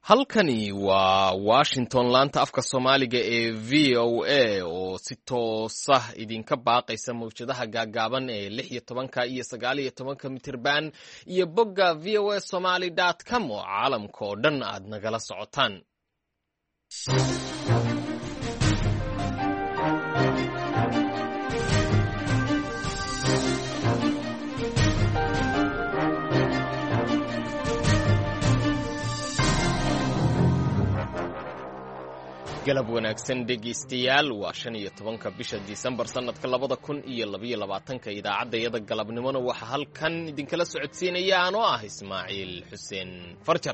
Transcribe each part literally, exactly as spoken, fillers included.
halkani waa washington laanta afka soomaaliga ee v o a oo si toosah idinka baaqaysa mawjadaha gaagaaban ee lix iyo tobanka iyo sagaal iyo tobanka mitirban iyo bogga v o a somaly dot com oo caalamka oo dhan aad nagala socotaan. galab wanaagsan dhegaystayaal, waa shan iyo tobanka bisha Disembar sanadka labada kun iyo labiyo labaatanka. idaacadayada galabnimona waxaa halkan idinkala socodsiinaya anoo ah Ismaaciil Xuseen Farjar.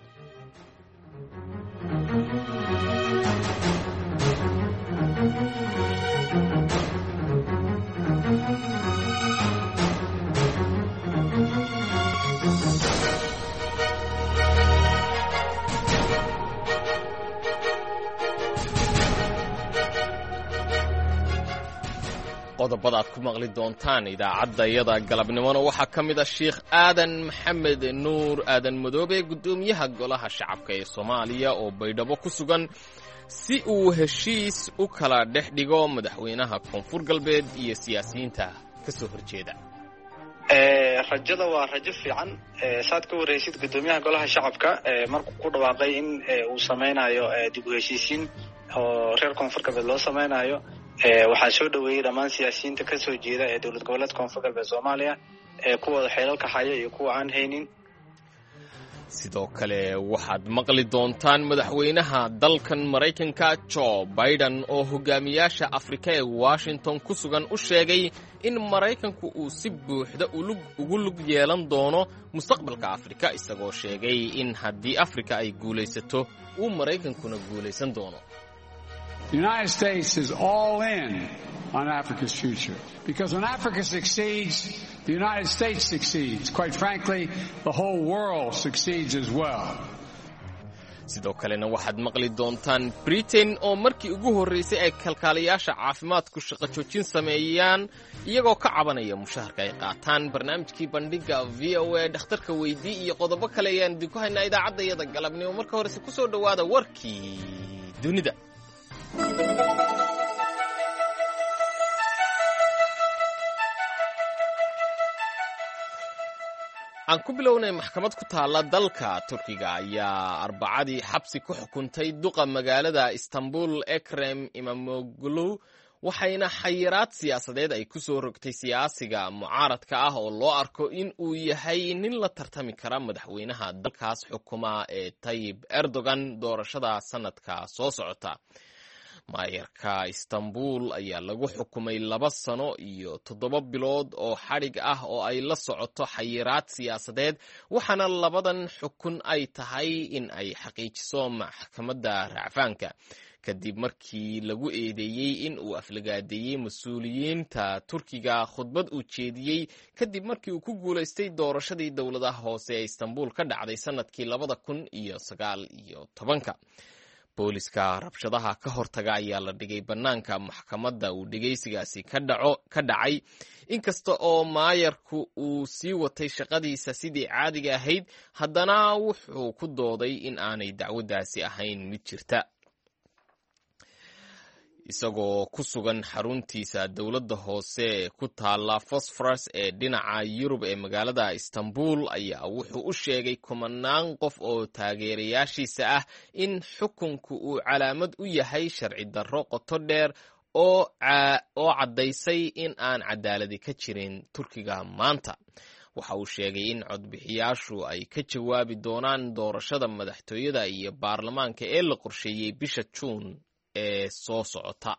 qodobada aad ku maqli doontaan idaacadayada galabnimona waxaa ka mid ah Sheekh Aadan Maxamed Nuur Aadan Madoobe, gudoomiyaha golaha shacabka ee Soomaaliya oo baydhabo ku sugan si uu heshiis u kala dhex dhigo madaxweynaha Koonfur Galbeed iyo siyaasiyiinta ka soo horjeeda. ee rajada waa rajo fiican. ee saad ka wareysid gudoomiyaha golaha shacabka ee markuu ku dhawaaqay in uu sameynayo dib u heshiisiin oo reer Koonfur Galbeed loo sameynayo, ee waxaa soo dhaweeyay dhammaan siyaasiyiinta ka soo jeeda ee dowlad goboleedka Koonfur Galbeed Soomaaliya ee kuwa xeelalka haya iyo kuwa aan haynin. sidoo kale waxaad maqli doontaan madaxweynaha dalkan Mareykanka Joe Biden oo hogaamiyaasha Afrika ee Washington ku sugan u sheegay in Mareykanku uu si buuxda ugu lug yeelan doono mustaqbalka Afrika, isagoo sheegay in haddii Afrika ay guulaysato uu Mareykankuna guulaysan doono. The United States is all in on Africa's future, because when Africa succeeds, the United States succeeds. Quite frankly, the whole world succeeds as well. sidoo kalena waxaad maqli doontaan Britain oo markii ugu horeysay ay kalkaaliyaasha caafimaadku shaqo joojin sameeyaan iyagoo ka cabanaya mushaharka ay qaataan. barnaamijkii bandhiga V O A dhakhtarka weydii iyo qodobo kale ayaan idinku haynaa idaacadayada galabnimo. marka horese ku soo dhawaada warkii dunida. aan ku bilownay maxkamad ku taala dalka Turkiga ayaa arbacadii xabsi ku xukuntay duqa magaalada Istanbul Ekrem Imamoglu, waxayna xayiraad siyaasadeed ay ku soo rogtay siyaasiga mucaaradka ah oo loo arko in uu yahay nin la tartami kara madaxweynaha dalkaas xukuma ee Tayyip Erdogan doorashada sanadka soo socota. maayarka Istanbul ayaa lagu xukumay laba sano iyo toddoba bilood oo xadhig ah oo ay la socoto xayiraad siyaasadeed, waxaana labadan xukun ay tahay in ay xaqiijiso maxkamadda racfaanka kadib markii lagu eedeeyey in uu aflagaadeeyey mas-uuliyiinta Turkiga khudbad uu jeediyey kadib markii uu ku guulaystay doorashadii dowladaha hoose ee Istanbul ka dhacday sanadkii labada kun iyo sagaal iyo tobanka. booliska rabshadaha ka hortaga ayaa la dhigay bannaanka maxkamadda uu dhegaysigaasi ka dhaco ka dhacay inkasta oo maayarku uu sii watay shaqadiisa sidii caadiga ahayd, haddana wuxuu ku dooday in aanay dacwaddaasi ahayn mid jirta. isagoo ku sugan xaruntiisa dowladda hoose ku taala Bosphorus ee dhinaca Yurub ee magaalada Istanbul ayaa wuxuu u sheegay kumanaan qof oo taageerayaashiisa ah in xukunku uu calaamad u yahay sharci darro qoto dheer oo oo caddaysay in aan cadaaladi ka jirin Turkiga maanta. waxa uu sheegay in codbixiyaashu ay ka jawaabi doonaan doorashada madaxtooyada iyo baarlamaanka ee la qorsheeyey bisha Juun ee soo socota.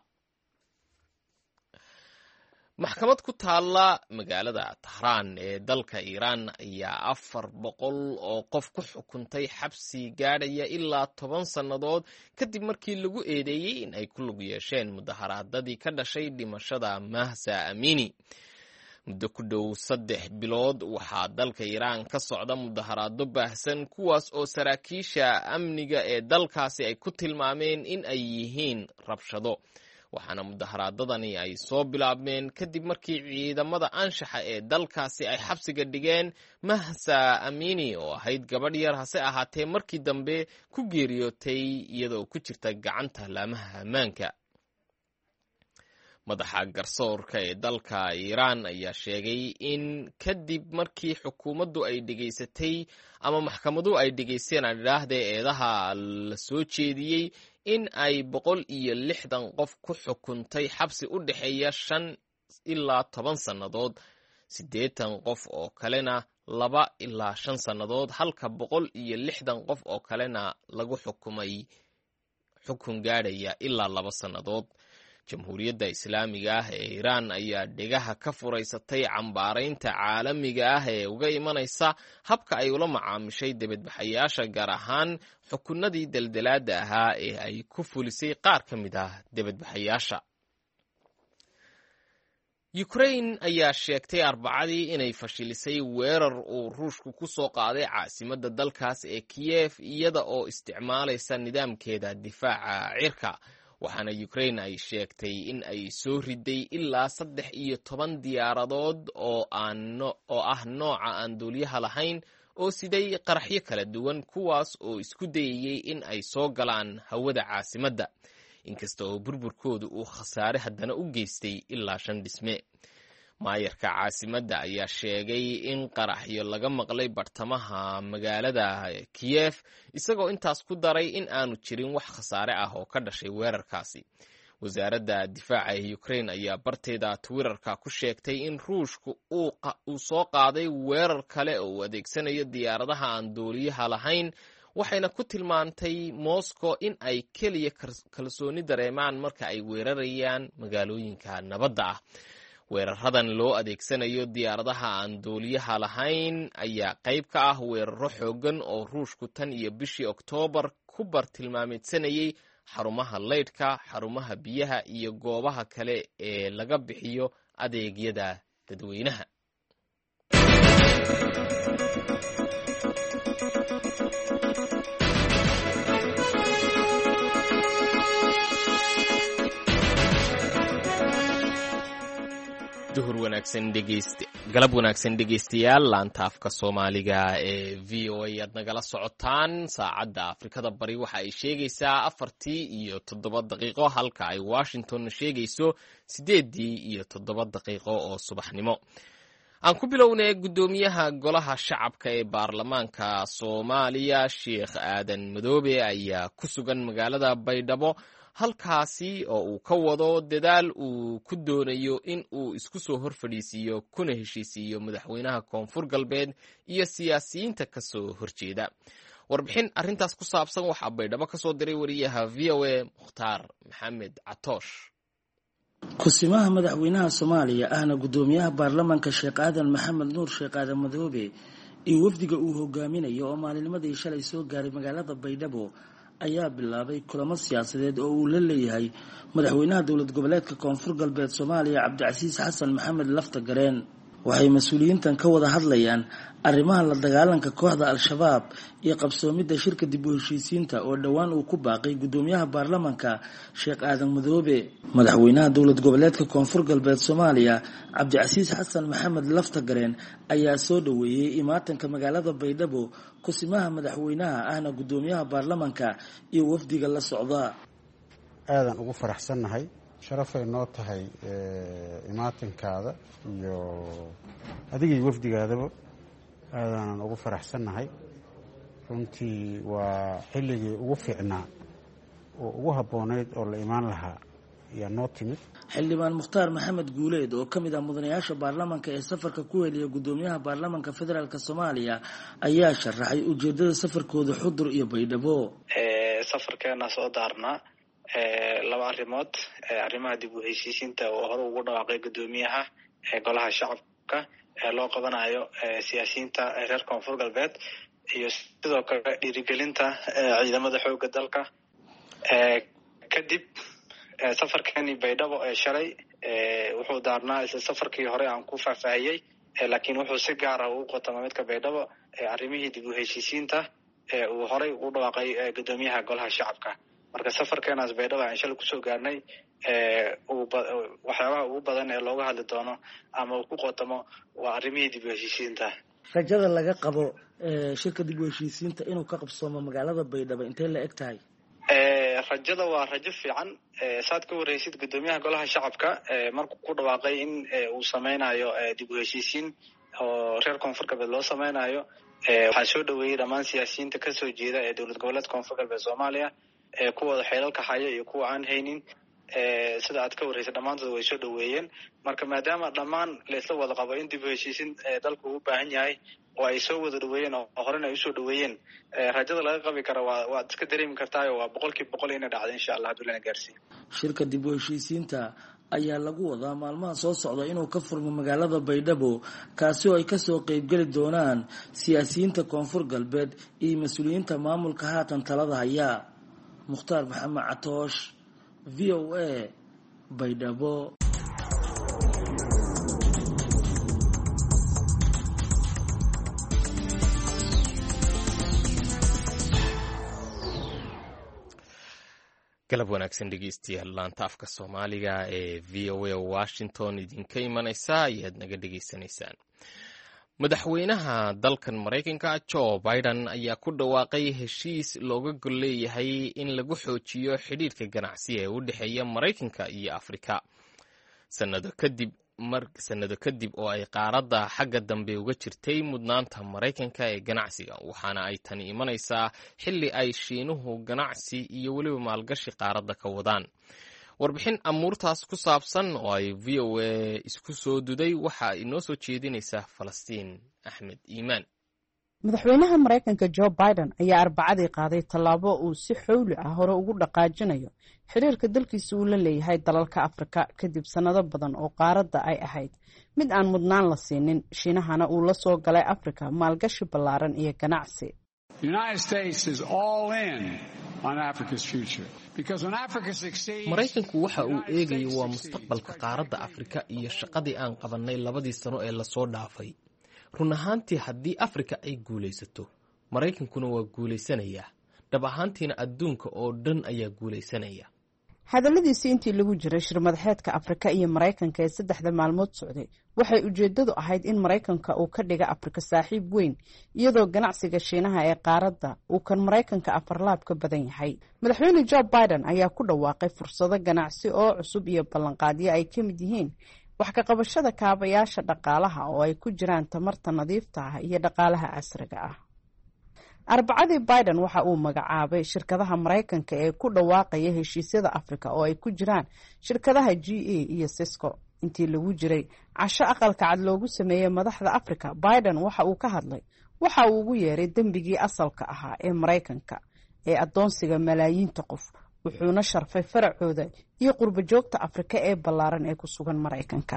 maxkamad ku taala magaalada Tehran ee dalka Iiraan ayaa afar boqol oo qof ku xukuntay xabsi gaadhaya ilaa toban sannadood kadib markii lagu eedeeyey in ay ku lug yeesheen mudaharaadadii ka dhashay dhimashada Mahsa Amini. muddo ku dhow saddex bilood waxaa dalka Iiraan ka socda mudaharaado baahsan, kuwaas oo saraakiisha amniga ee dalkaasi ay ku tilmaameen in ay yihiin rabshado, waxaana mudaharaadadani ay soo bilaabmeen kadib markii ciidamada anshaxa ee dalkaasi ay xabsiga dhigeen Mahsa Amini oo ahayd gabadh yar hase ahaatee markii dambe ku geeriyootay iyadoo ku jirta gacanta laamaha ammaanka. madaxa garsoorka ee dalka Iiraan ayaa sheegay in kadib markii xukuumaddu ay dhigaysatay ama maxkamadu ay dhigaysteen adhaahdee eedaha la soo jeediyey in ay boqol iyo lixdan qof ku xukuntay xabsi u dhexeeya shan ilaa toban sannadood, siddeetan qof oo kalena laba ilaa shan sannadood, halka boqol iyo lixdan qof oo kalena lagu xukumay xukun gaadhaya ilaa laba sannadood. Jamhuuriyadda Islaamiga ah ee Iiraan ayaa dhegaha ka furaysatay cambaaraynta caalamiga ah ee uga imanaysa habka ay ula macaamishay dibadbaxayaasha, gaar ahaan xukunadii daldalaada ahaa ee ay ku fulisay qaar ka mid ah dibadbaxayaasha. Ukraine ayaa sheegtay Arbacadii inay fashilisay weerar uu Ruushku ku soo qaaday caasimadda dalkaas ee Kiev iyada oo isticmaalaysa nidaamkeeda difaaca cirka, waxaana Ukraine ay sheegtay in ay soo riday ilaa saddex iyo toban diyaaradood oo ah nooca aan duuliyaha lahayn oo siday qaraxyo kala duwan, kuwaas oo isku dayayay in ay soo galaan hawada caasimadda, inkasta oo burburkoodu uu khasaare haddana u geystay ilaa shan dhisme. maayarka caasimadda ayaa sheegay in qaraxyo laga maqlay bartamaha magaalada Kiev, isagoo intaas ku daray in aanu jirin wax khasaare ah oo ka dhashay weerarkaasi. wasaaradda difaaca ee Ukraine ayaa barteeda Twitterka ku sheegtay in Ruushku uu soo qaaday weerar kale oo uu adeegsanayo diyaaradaha aan duuliyaha lahayn, waxayna ku tilmaantay Moscow in ay keliya kalsooni dareemaan marka ay weerarayaan magaalooyinka nabadda ah. weeraradan loo adeegsanayo diyaaradaha aan duuliyaha lahayn ayaa qayb ka ah weeraro xooggan oo Ruushku tan iyo bishii Oktoobar ku bartilmaameedsanayay xarumaha leydhka, xarumaha biyaha iyo goobaha kale ee laga bixiyo adeegyada dadweynaha. duhur wanaagsan dhegeyste galab wanaagsan dhegeystayaal, laanta afka Soomaaliga ee V O A aad nagala socotaan. saacadda Afrikada Bari waxa ay sheegaysaa afartii iyo toddoba daqiiqo, halka ay Washington sheegayso sideedii iyo toddoba daqiiqo oo subaxnimo. aan ku bilownay guddoomiyaha golaha shacabka ee baarlamaanka Soomaaliya Sheekh Aadan Madoobe ayaa ku sugan magaalada Baydhabo, halkaasi oo uu ka wado dadaal uu ku doonayo in uu isku soo hor fadhiisiiyo kuna heshiisiiyo madaxweynaha Koonfur Galbeed iyo siyaasiyiinta ka soo horjeeda. warbixin arrintaas ku saabsan waxaa Baydhabo ka soo diray wariyaha V O A Mukhtaar Maxamed Catoosh. kusimaha madaxweynaha Soomaaliya ahna guddoomiyaha baarlamaanka Sheekh Aadan Maxamed Nuur Sheekh Aadan Madoobe iyo wafdiga uu hogaaminayo oo maalinnimadii shalay soo gaaray magaalada Baydhabo ayaa bilaabay kulamo siyaasadeed oo uu la leeyahay madaxweynaha dowlad goboleedka Koonfur Galbeed Soomaaliya Cabdicasiis Xasan Maxamed Laftagareen. waxay mas'uuliyiintan ka wada hadlayaan arrimaha la dagaalanka kooxda Al-Shabaab iyo qabsoomidda shirka dib u heshiisiinta oo dhawaan uu ku baaqay guddoomiyaha baarlamaanka Sheekh Aadan Madoobe. madaxweynaha dowlad goboleedka Koonfur Galbeed Soomaaliya Cabdicasiis Xasan Maxamed Laftagareen ayaa soo dhaweeyay imaatanka magaalada Baydhabo kusimaha madaxweynaha ahna guddoomiyaha baarlamaanka iyo wafdiga la socda. aadan ugu faraxsanahay, sharafay noo tahay imaatankaada iyo adigii wafdigaadaba aadaanan ugu faraxsanahay. runtii waa xilligii ugu fiicnaa oo ugu habboonayd oo la imaan lahaa ayaa noo timid. xildhibaan Mukhtaar Maxamed Guuleed oo ka mid ah mudanayaasha baarlamaanka ee safarka ku heliya guddoomiyaha baarlamaanka federaalka Soomaaliya ayaa sharaxay ujeedada safarkooda Xudur iyo Baydhabo. safarkeena soo daarnaa laba arrimood, arrimaha dib u heshiisiinta oo hore ugu dhawaaqay guddoomiyaha golaha shacabka ee loo qabanayo siyaasiyiinta reer Koonfur Galbeed, iyo sidoo kale dhiirigelinta ciidamada xoogga dalka. kadib safarkeeni Baydhabo ee shalay wuxuu daarnaa isla safarkii hore aan ku faahfaahiyey, laakiin wuxuu si gaar ah ugu qotamay midka Baydhabo arrimihii dib u heshiisiinta ee uu horey ugu dhawaaqay guddoomiyaha golaha shacabka. marka safarkeenaas baydhabo aan shalay kusoo gaarnay waxyaabaha ugu badan ee looga hadli doono ama uu ku qotamo waa arrimihii dib u heshiisiinta. rajada laga qabo shirka dib u heshiisiinta inuu ka qabsoomo magaalada baydhabo intee la eg tahay? rajada waa rajo fiican. saad ka wareysid gudoomiyaha golaha shacabka markuu ku dhawaaqay in uu sameynayo dib u heshiisiin oo reer koonfur galbeed loo sameynayo, waxaa soo dhaweeyey dhammaan siyaasiyiinta kasoo jeeda ee dowlad goboleedka koonfur galbeed soomaaliya, kuwooda xeelalka haya iyo kuwa aan haynin. sida aad ka wareysa dhammaantood way soo dhaweeyeen. marka maadaama dhammaan la isla wada qabo in dib u heshiisiin dalku u baahan yahay oo ay soo wada dhaweeyeen oo horena ay usoo dhaweeyeen, rajada laga qabi kara waa waad iska dareemi kartaayo waa boqolkiiba boqol inay dhacdo insha allah hadduu lana gaarsiiyo. shirka dib u heshiisiinta ayaa lagu wadaa maalmaha soo socda inuu ka furmo magaalada baydhabo, kaasi oo ay kasoo qeybgeli doonaan siyaasiyiinta koonfur galbeed iyo mas-uuliyiinta maamulka haatan talada haya. mukhtaar maxamed catoosh, v o a, baydhabo. galab wanaagsan dhegeystayaal, laanta afka soomaaliga ee v o a washington idinka imanaysa ayaad naga dhegeysanaysaan. madaxweynaha dalkan maraykanka joe biden ayaa ku dhawaaqay heshiis looga gol leeyahay in lagu xoojiyo xidhiirka ganacsi ee u dhexeeya maraykanka iyo afrika sanado kadib mar sanado kadib oo ay qaaradda xagga dambe uga jirtay mudnaanta maraykanka ee ganacsiga, waxaana ay tani imanaysaa xilli ay shiinuhu ganacsi iyo weliba maalgashi qaaradda ka wadaan. warbixin amuurtaas ku saabsan oo ay v o a isku soo duday waxaa inoo soo jeedinaysa falastiin axmed iimaan. madaxweynaha maraykanka joe biden ayaa arbacadii qaaday tallaabo uu si xowli ah hore ugu dhaqaajinayo xiriirka dalkiisa uu la leeyahay dalalka afrika kadib sannado badan oo qaaradda ay ahayd mid aan mudnaan la siinin, shiinahana uu la soo galay afrika maalgashi ballaaran iyo ganacsi. maraykanku waxa uu eegayo waa mustaqbalka qaaradda afrika iyo shaqadii aan qabannay labadii sano ee lasoo dhaafay. run ahaantii haddii afrika ay guulaysato, maraykankuna waa guulaysanayaa. dhab ahaantiina adduunka oo dhan ayaa guulaysanaya. hadalladiisii intii lagu jiray shir madaxeedka afrika iyo maraykanka ee saddexda maalmood socday waxay ujeeddadu ahayd in maraykanka uu ka dhiga afrika saaxiib weyn, iyadoo ganacsiga shiinaha ee qaaradda uu kan maraykanka afarlaab ka badan yahay. madaxweyne joe biden ayaa ku dhawaaqay fursado ganacsi oo cusub iyo ballanqaadyo ay ka mid yihiin wax ka qabashada kaabayaasha dhaqaalaha oo ay ku jiraan tamarta nadiifta ah iyo dhaqaalaha casriga ah. arbacadii biden waxa uu magacaabay shirkadaha maraykanka ee ku dhawaaqaya heshiisyada afrika oo ay ku jiraan shirkadaha g a iyo cisco. intii lagu jiray casho aqalka cad loogu sameeyey madaxda afrika, biden waxa uu ka hadlay waxa uu ugu yeeray dembigii asalka ahaa ee maraykanka ee addoonsiga malaayiinta qof, wuxuuna sharfay faracooda iyo qurbo joogta afrika ee ballaaran ee ku sugan maraykanka.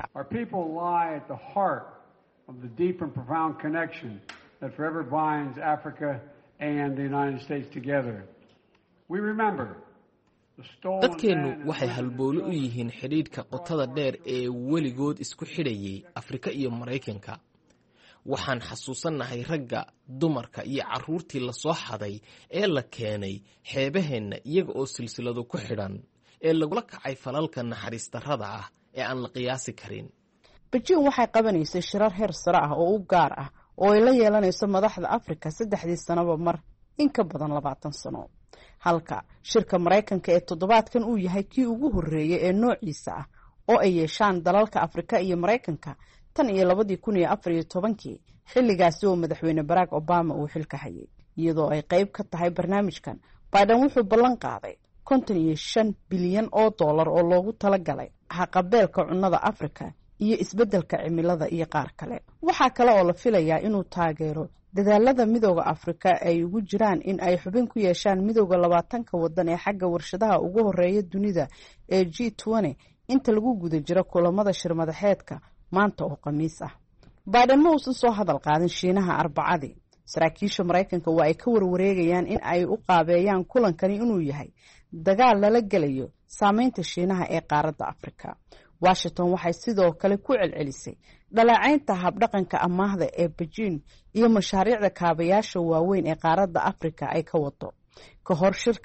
dadkeennu waxay halbowle u yihiin xidhiidhka qotada dheer ee weligood isku xidhayay afrika iyo maraykanka. waxaan xasuusannahay ragga, dumarka iyo carruurtii lasoo xaday ee la keenay xeebaheenna iyaga oo silsilado ku xidhan, ee lagula kacay falalka naxariis darrada ah ee aan la qiyaasi karin. bejiin waxay qabanaysay shirar heer sare ah oo u gaar ah oo ay la yeelanayso madaxda afrika saddexdii sanoba mar in ka badan labaatan sano, halka shirka maraykanka ee toddobaadkan uu yahay kii ugu horreeyay ee noociisa ah oo ay yeeshaan dalalka afrika iyo maraykanka tan iyo labadii kun iyo afar iyo tobankii, xilligaasi oo madaxweyne barack obama uu xilka hayay. iyadoo ay qayb ka tahay barnaamijkan, biden wuxuu ballan qaaday konton iyo shan bilyan oo dollar oo loogu talagalay haqabeelka cunnada afrika iyo isbeddelka cimilada iyo qaar kale. waxaa kale oo la filayaa inuu taageero dadaalada midooda afrika ay ugu jiraan in ay xubin ku yeeshaan midooda labaatanka waddan ee xagga warshadaha ugu horeeya dunida ee g twenty inta lagu guda jiro kulamada shir madaxeedka maanta oo khamiis ah. biden ma uusan soo hadal qaadin shiinaha arbacadii. saraakiisha maraykanka waa ay ka warwareegayaan in ay u qaabeeyaan kulankani inuu yahay dagaal lala gelayo saameynta shiinaha ee qaaradda afrika. washington waxay sidoo kale ku celcelisay dhaleecaynta habdhaqanka amaahda ee bejiin iyo mashaariicda kaabayaasha waaweyn ee qaaradda afrika ay ka wado. ka hor shirka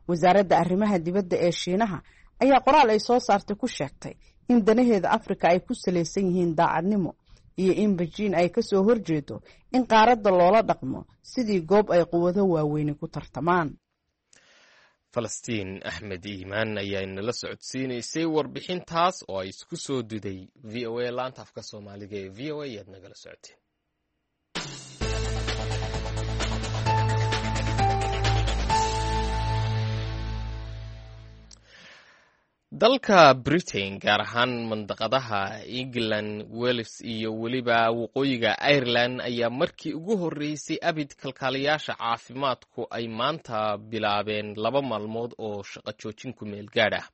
wasaaradda arrimaha dibadda ee shiinaha ayaa qoraal ay soo saartay ku sheegtay in danaheeda afrika ay ku salaysan yihiin daacadnimo iyo in bejiin ay ka soo horjeedo in qaaradda loola dhaqmo sidii goob ay quwado waaweyni ku tartamaan. falastiin axmed iimaan ayaa inala socodsiinaysay warbixintaas oo ay isku soo duday v o a laanta afka soomaaliga ee v o a ayaad nagala socoteen. dalka britain gaar ahaan mandaqadaha england wales iyo weliba waqooyiga ireland ayaa markii ugu horreysay abid kalkaaliyaasha caafimaadku ay maanta bilaabeen laba maalmood oo shaqo joojin ku meel gaadh ah.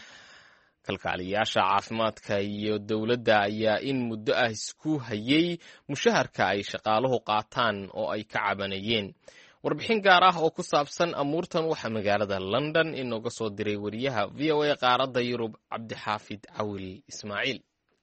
kalkaaliyaasha caafimaadka iyo dowladda ayaa in muddo ah isku hayay mushaharka ay shaqaaluhu qaataan oo ay ka cabanayeen. warbixin gaar ah oo ku saabsan amuurtan waxaa magaalada london inooga soo diray wariyaha v o a qaaradda yurub cabdixaafid cawil ismaaciil.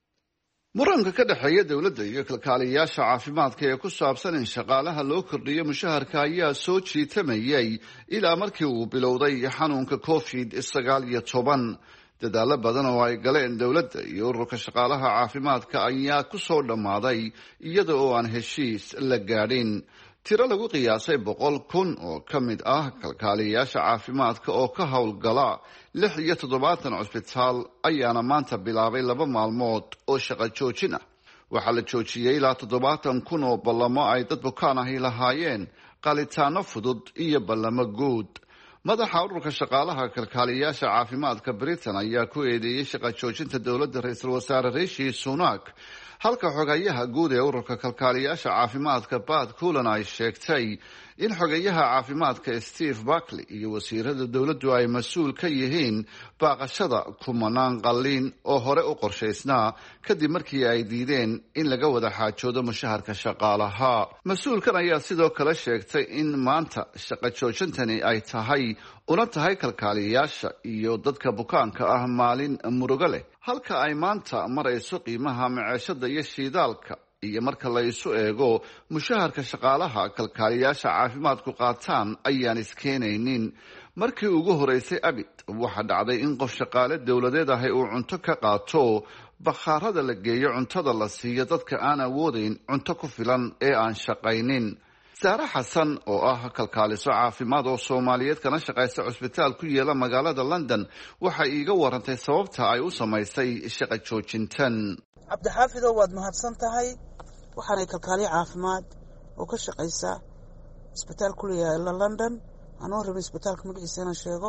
muranka ka dhexeeya dowladda iyo kalkaaliyayaasha caafimaadka ee ku saabsan in shaqaalaha loo kordhiyo mushaharka ayaa soo jiitamayay ilaa markii uu bilowday xanuunka covid sagaal iyo toban. dadaalo badan oo ay galeen dowladda iyo ururka shaqaalaha caafimaadka ayaa ku soo dhammaaday iyada oo aan heshiis la gaadhin. tiro lagu qiyaasay boqol kun oo ka mid ah kalkaaliyayaasha caafimaadka oo ka howlgala lix iyo toddobaatan cusbitaal ayaana maanta bilaabay laba maalmood oo shaqo joojin ah. waxaa la joojiyey ilaa toddobaatan kun oo ballamo ay dad bukaan ahi lahaayeen, qalitaano fudud iyo ballamo guud. madaxa ururka shaqaalaha kalkaaliyayaasha caafimaadka britain ayaa ku eedeeyey shaqo joojinta dowladda ra-iisul wasaare rishi sunak, halka xogayaha guud ee ururka kalkaaliyaasha caafimaadka Pat Cullen ay sheegtay in xogayaha caafimaadka Steve Barclay iyo wasiirada dowladdu ay mas-uul ka yihiin baaqashada kumanaan qalliin oo hore u qorshaysnaa kadib markii ay diideen in laga wada xaajoodo mushaharka shaqaalaha. mas-uulkan ayaa sidoo kale sheegtay in maanta shaqo joojintani ay tahay una tahay kalkaaliyayaasha iyo dadka bukaanka ah maalin murugo leh, halka ay maanta marayso qiimaha maciishada iyo shiidaalka iyo marka la isu eego mushaharka shaqaalaha kalkaaliyayaasha caafimaadku qaataan ayaan iskeenaynin. markii ugu horeysay abid waxaa dhacday in qof shaqaale dowladeed ahi uu cunto ka qaato bakhaarada la geeyo cuntada la siiyo dadka aan awoodeyn cunto ku filan ee aan shaqaynin. saare xasan oo ah kalkaaliso caafimaad oo soomaaliyeed kana shaqaysa cusbitaal ku yeela magaalada london waxay iiga warantay sababta ay u samaysay shaqo joojintan. cabdixaafidow waad mahadsan tahay. waxaanay kalkaaliyo caafimaad oo ka shaqaysa isbitaal ku yaala london, anoo rabin isbitaalka magaciisa inaan sheego.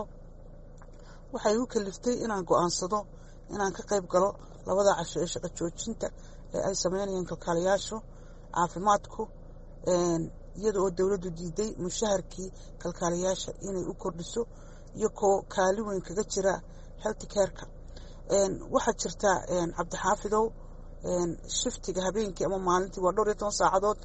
waxay igu kaliftay inaan go-aansado inaan ka qayb galo labada casho ee shaqo joojinta ee ay sameynayeen kalkaaliyaashu caafimaadku, iyada oo dowladdu diiday mushaharkii kalkaaliyaasha inay u kordhiso iyo koo kaali weyn kaga jira health careka. waxaa jirta cabdixaafidow shiftiga habeenkii ama maalintii waa dhowr iyo toban saacadood.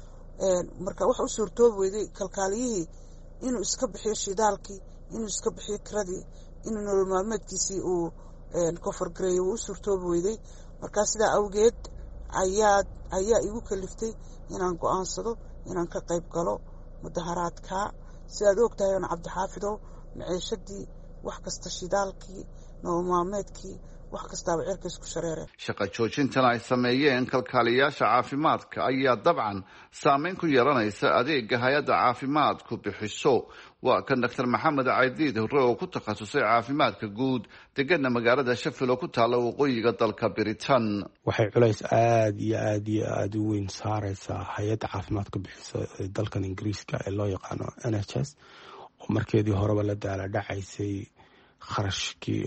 marka waxa u suurtoobi weyday kalkaaliyihii inuu iska bixiyo shidaalkii, inuu iska bixiyo kiradii, inuu nolol maalmeedkiisii uu kofargareeyo wuu u suurtoobi weyday. markaa sidaa awgeed ayaa ayaa igu kaliftay inaan go-aansado inaan ka qayb galo mudaharaadka. sidaad og tahay oona cabdixaafidow maciishadii wax kasta, shidaalkii, nolol maalmeedkii, wax kastaaba cirka isku shareereen. shaqo joojintan ay sameeyeen kalkaaliyayaasha caafimaadka ayaa dabcan saameyn ku yeelanaysa adeega hay-adda caafimaadku bixiso. waa kan doctor maxamed caydiid hore oo ku takhasusay caafimaadka guud, degana magaalada sheffield oo ku taalla waqooyiga dalka britain. waxay culays aada iyo aada iyo aada u weyn saareysaa hay-adda caafimaadka bixiso ee dalkan ingiriiska ee loo yaqaano n h s oo markeedii horeba la daala dhacaysay kharashkii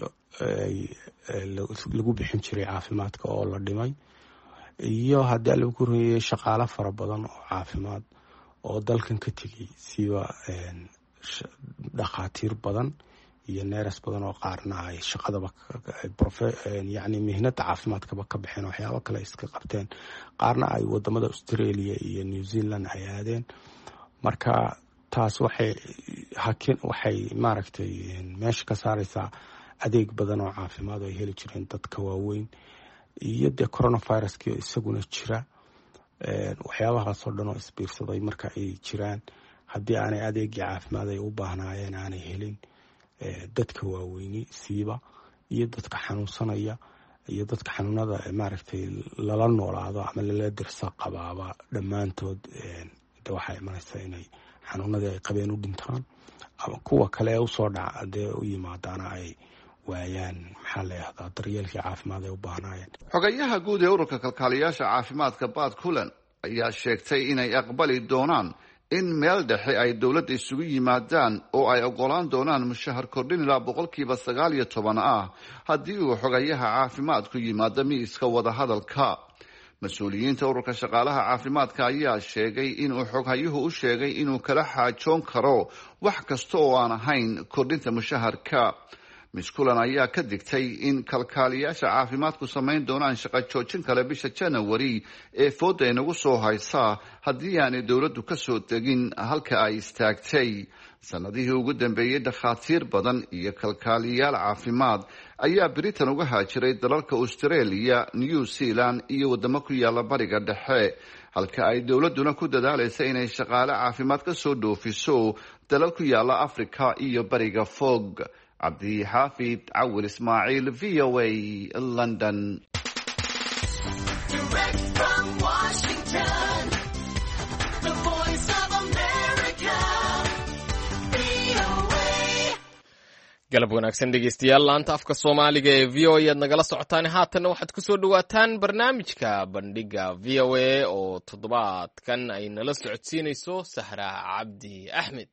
lagu bixin jiray caafimaadka oo la dhimay, iyo haddii lagu korreeyay shaqaale fara badan oo caafimaad oo dalkan ka tegay, siba dhakhaatiir badan iyo neeras badan oo qaarna ay shaqadaba yani mihnada caafimaadkaba ka baxeen, waxyaabo kale iska qabteen, qaarna ay wadamada australia iyo new zealand ay aadeen. marka taas waxay hakin waxay maaragtay meesha ka saareysaa adeeg badan oo caafimaad ay heli jireen dadka waaweyn, iyo dee coronaviruskii isaguna jira. waxyaabahaasoo dhan oo isbiirsaday marka ay jiraan, haddii aanay adeegii caafimaad ay u baahnaayeen aanay helin, dadka waaweyni siiba iyo dadka xanuunsanaya iyo dadka xanuunada maaragtay lala noolaado ama lala dirsa qabaaba dhammaantood de waxaa imanaysaa inay xanuunadii ay qabeen u dhintaan ama kuwa kale ee usoo dhaca dee u yimaadaana ay waayaan maxaa la yahdaa daryeelkii caafimaad ay u baahnaayeen. xogayaha guud ee ururka kalkaaliyaasha caafimaadka Bad Cullen ayaa sheegtay inay aqbali doonaan in meel dhexe ay dowladda isugu yimaadaan oo ay ogolaan doonaan mushahar kordhin ilaa boqolkiiba sagaal iyo toban ah haddii uu xogayaha caafimaadku yimaado miiska wadahadalka. mas-uuliyiinta ururka shaqaalaha caafimaadka ayaa sheegay inuu xoghayuhu u sheegay inuu kala xaajoon karo wax kasta oo aan ahayn kordhinta mushaharka. miss Cullen ayaa ka digtay in kalkaaliyaasha caafimaadku samayn doonaan shaqo joojin kale bisha January ee fooda inagu soo haysa haddii aanay dowladdu ka soo degin halka ay istaagtay. sanadihii ugu dambeeyay dhakhaatiir badan iyo kalkaaliyaal caafimaad ayaa Britain uga haajiray dalalka Australia, New Zealand iyo wadamo ku yaala bariga dhexe halka ay dowladduna ku dadaalaysa inay shaqaale caafimaad ka soo dhoofiso dalal ku yaala Afrika iyo bariga fog. Abdi Hafid Awil Ismail, V O A, London. Direct from Washington, the voice of America, V O A. galab wanaagsan dhegeystayaal, laanta afka Soomaaliga ee V O A aad nagala socotaan. Haatan waxaad ku soo dhawaataan barnaamijka bandhiga V O A oo toddobaadkan ay nala socodsiinayso Sahra Cabdi Axmed.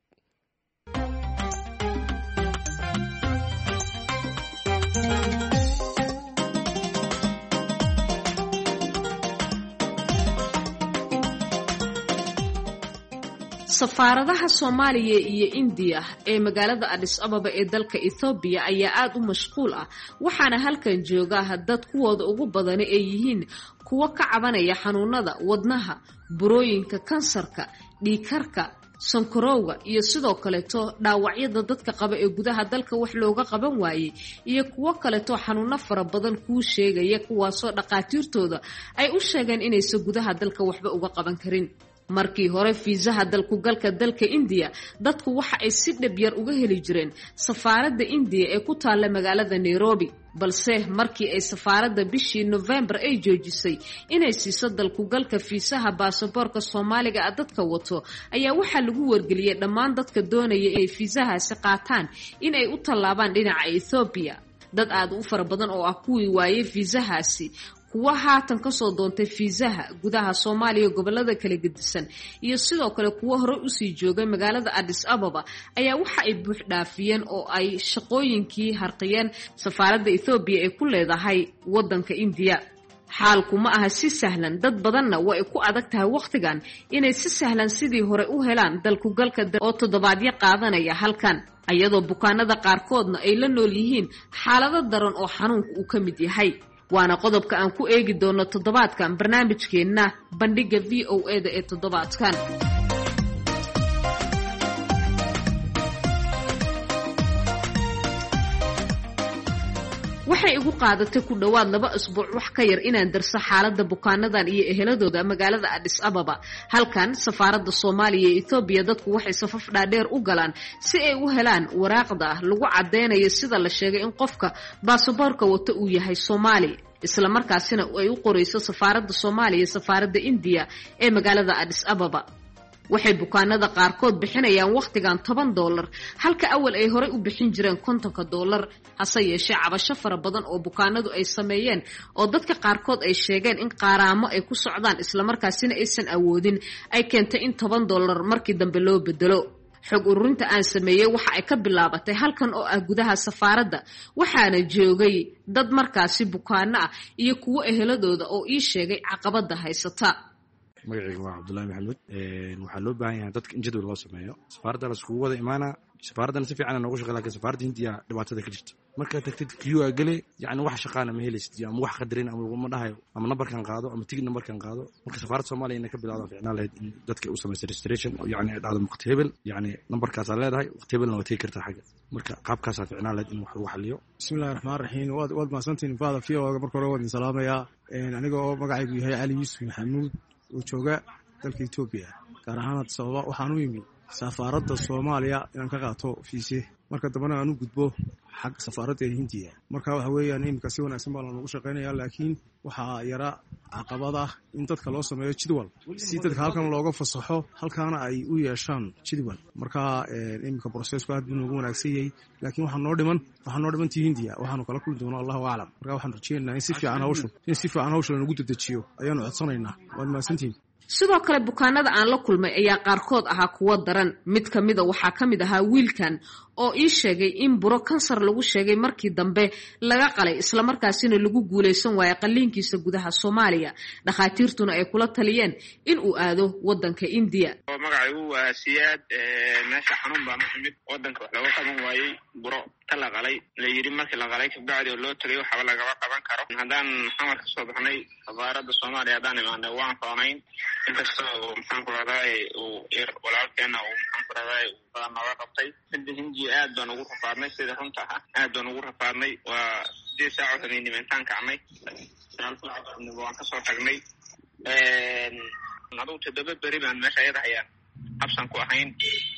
safaaradaha Soomaaliya iyo India ee magaalada Addis Ababa ee dalka Ethiopia ayaa aad u mashquul ah waxaana halkan jooga dad kuwooda ugu badan ay yihiin kuwa ka cabanaya xanuunada wadnaha, burooyinka kansarka, dhiigkarka, sankarowga iyo sidoo kaleeto dhaawacyada dadka qaba ee gudaha dalka wax looga qaban waayay iyo kuwa kaleeto xanuuno fara badan ku sheegaya kuwaasoo dhaqaatiirtooda ay u sheegeen inaysan gudaha dalka waxba uga qaban karin. markii hore fiisaha dalku galka dalka India dadku waxa ay si dhib yar uga heli jireen safaaradda India ee ku taala magaalada Nairobi, balse markii ay safaaradda bishii November ay joojisay inay siiso dalku galka fiisaha baasaboorka Soomaaliga ah dadka wato ayaa waxa lagu wargeliyay dhammaan dadka doonaya inay fiisahaasi qaataan inay u tallaabaan dhinaca Ethiopia. dad aad u fara badan oo ah kuwii waayay fiisahaasi kuwa haatan ka soo doontay fiisaha gudaha Soomaaliya gobolada kala gedisan iyo sidoo kale kuwa hore u sii joogay magaalada Addis Ababa ayaa waxa ay buux dhaafiyeen oo ay shaqooyinkii harqiyeen safaaradda Ethiopia ee ku leedahay wadanka India. xaalku ma aha si sahlan, dad badanna way ku adag tahay waqtigan inay si sahlan sidii hore u helaan dalku galka oo toddobaadyo qaadanaya halkan, ayadoo bukaanada qaarkoodna ay la nool yihiin xaalado daran oo xanuunku uu ka mid yahay. waana qodobka aan ku eegi doono toddobaadkan barnaamijkeena bandhiga V O A da ee toddobaadkan. waxay igu qaadatay ku dhawaad laba usbuuc wax ka yar inaan darso xaaladda bukaanadan iyo eheladooda magaalada Addis Ababa. halkan safaaradda Soomaaliya ee Ethiopia dadku waxay safaf dhaadheer u galaan si ay u helaan waraaqda lagu cadeynayo sida la sheegay in qofka baasaboorka wata uu yahay Soomaali, isla markaasina ay u qorayso safaaradda Soomaaliya safaaradda India ee magaalada Addis Ababa. waxay bukaanada qaarkood bixinayaan waqtigan toban dollar halka awal ay hore u bixin jireen konton dollar. hase yeeshee cabasho fara badan oo bukaanadu ay sameeyeen oo dadka qaarkood ay sheegeen in qaaraamo ay ku socdaan isla markaasina aysan awoodin ay keentay in toban dollar markii dambe loo bedelo. xog ururinta aan sameeyay waxa ay ka bilaabatay halkan oo ah gudaha safaaradda, waxaana joogay dad markaasi bukaano ah iyo kuwo eheladooda oo ii sheegay caqabada haysata. magacayga waa Cabdullaahi Maxamed. waxaa loo baahan yahay dadka in jadwal loo sameeyo. safaaradda la iskugu wada imaana, safaaraddan si fiican noogu shaqeeya, laakiin safaaradda Hindiya dhibaatada ka jirta. markaad tagtid queue aa gale, yacni wax shaqaana ma helaysid ama wax qadarin ama laguma dhahayo ama nambarkan qaado ama tigid nambarkan qaado. marka safaaradda Soomaaliya inay ka bilaawdaan fiicnaan lahayd in dadka u samaysa registration, yacni ay dhahdo waqti hebel, yacni nambarkaasaa leedahay waqti hebelna waa tegi kartaa xagga. marka qaabkaasaa fiicnaan lahayd in wax lagu xaliyo. bismillahi raxmaan raxiim. waad waad mahadsantihiin faada V O A marka hore waan salaamayaa aniga oo magacaygu yahay Cali Yuusuf Maxamuud oo jooga dalka Ethiopia. gaar ahaan sababa waxaan u yimi safaaradda Soomaaliya inaan ka qaato fiise marka dambana aan u gudbo xag safaaradda Hindiya marka waxa weeyaan imka si wanaagsan baa lagu shaqeynayaa laakiin waxaa yara caqabada in dadka loo sameeyo jadwal si dadka halkan looga fasaxo halkaana ay u yeeshaan jadwal marka imka processku aad buu ugu wanaagsan yahay laakiin waxa noo dhiman waxa noo dhiman Hindiya waxaanu kala kulmi doonaa Allahu a'lam marka waxaan rajeynayaa in si fiican hawshu in si fiican hawshu lagu dedejiyo ayaanu codsanaynaa waad maasantiin sidoo kale bukaanada aan la kulmay ayaa qaarkood ahaa kuwa daran mid ka mid a waxaa ka mid ahaa wiilkan oo ii sheegay in buro kansar lagu sheegay markii dambe laga qalay islamarkaasina lagu guulaysan waayo qalliinkiisa gudaha Soomaaliya dhakhaatiirtuna ay kula taliyeen in uu aado wadanka India magacaygu waa Siyaad meesha xanuun baan u timid wadanka wax looga qaban waayay buro ta la qalay la yiri markii la qalay kabacdi oo loo tagay waxa laga qaban karo haddaan xamar ka soo baxnay safaaradda Soomaaliya haddaan imaanay waan foonayn inkastoo maxaan ku raday uu ir walaalkeena uu maxaan ku raday badan nooga qabtay inta Hindiya aad baan ugu rafaadnay sida runta ah aad baan ugu rafaadnay waa sidii saaco habeenimo intaan kacnay waan ka soo tagnay aduu toddoba beri baan meesha ayada hayaan habsan ku ahayn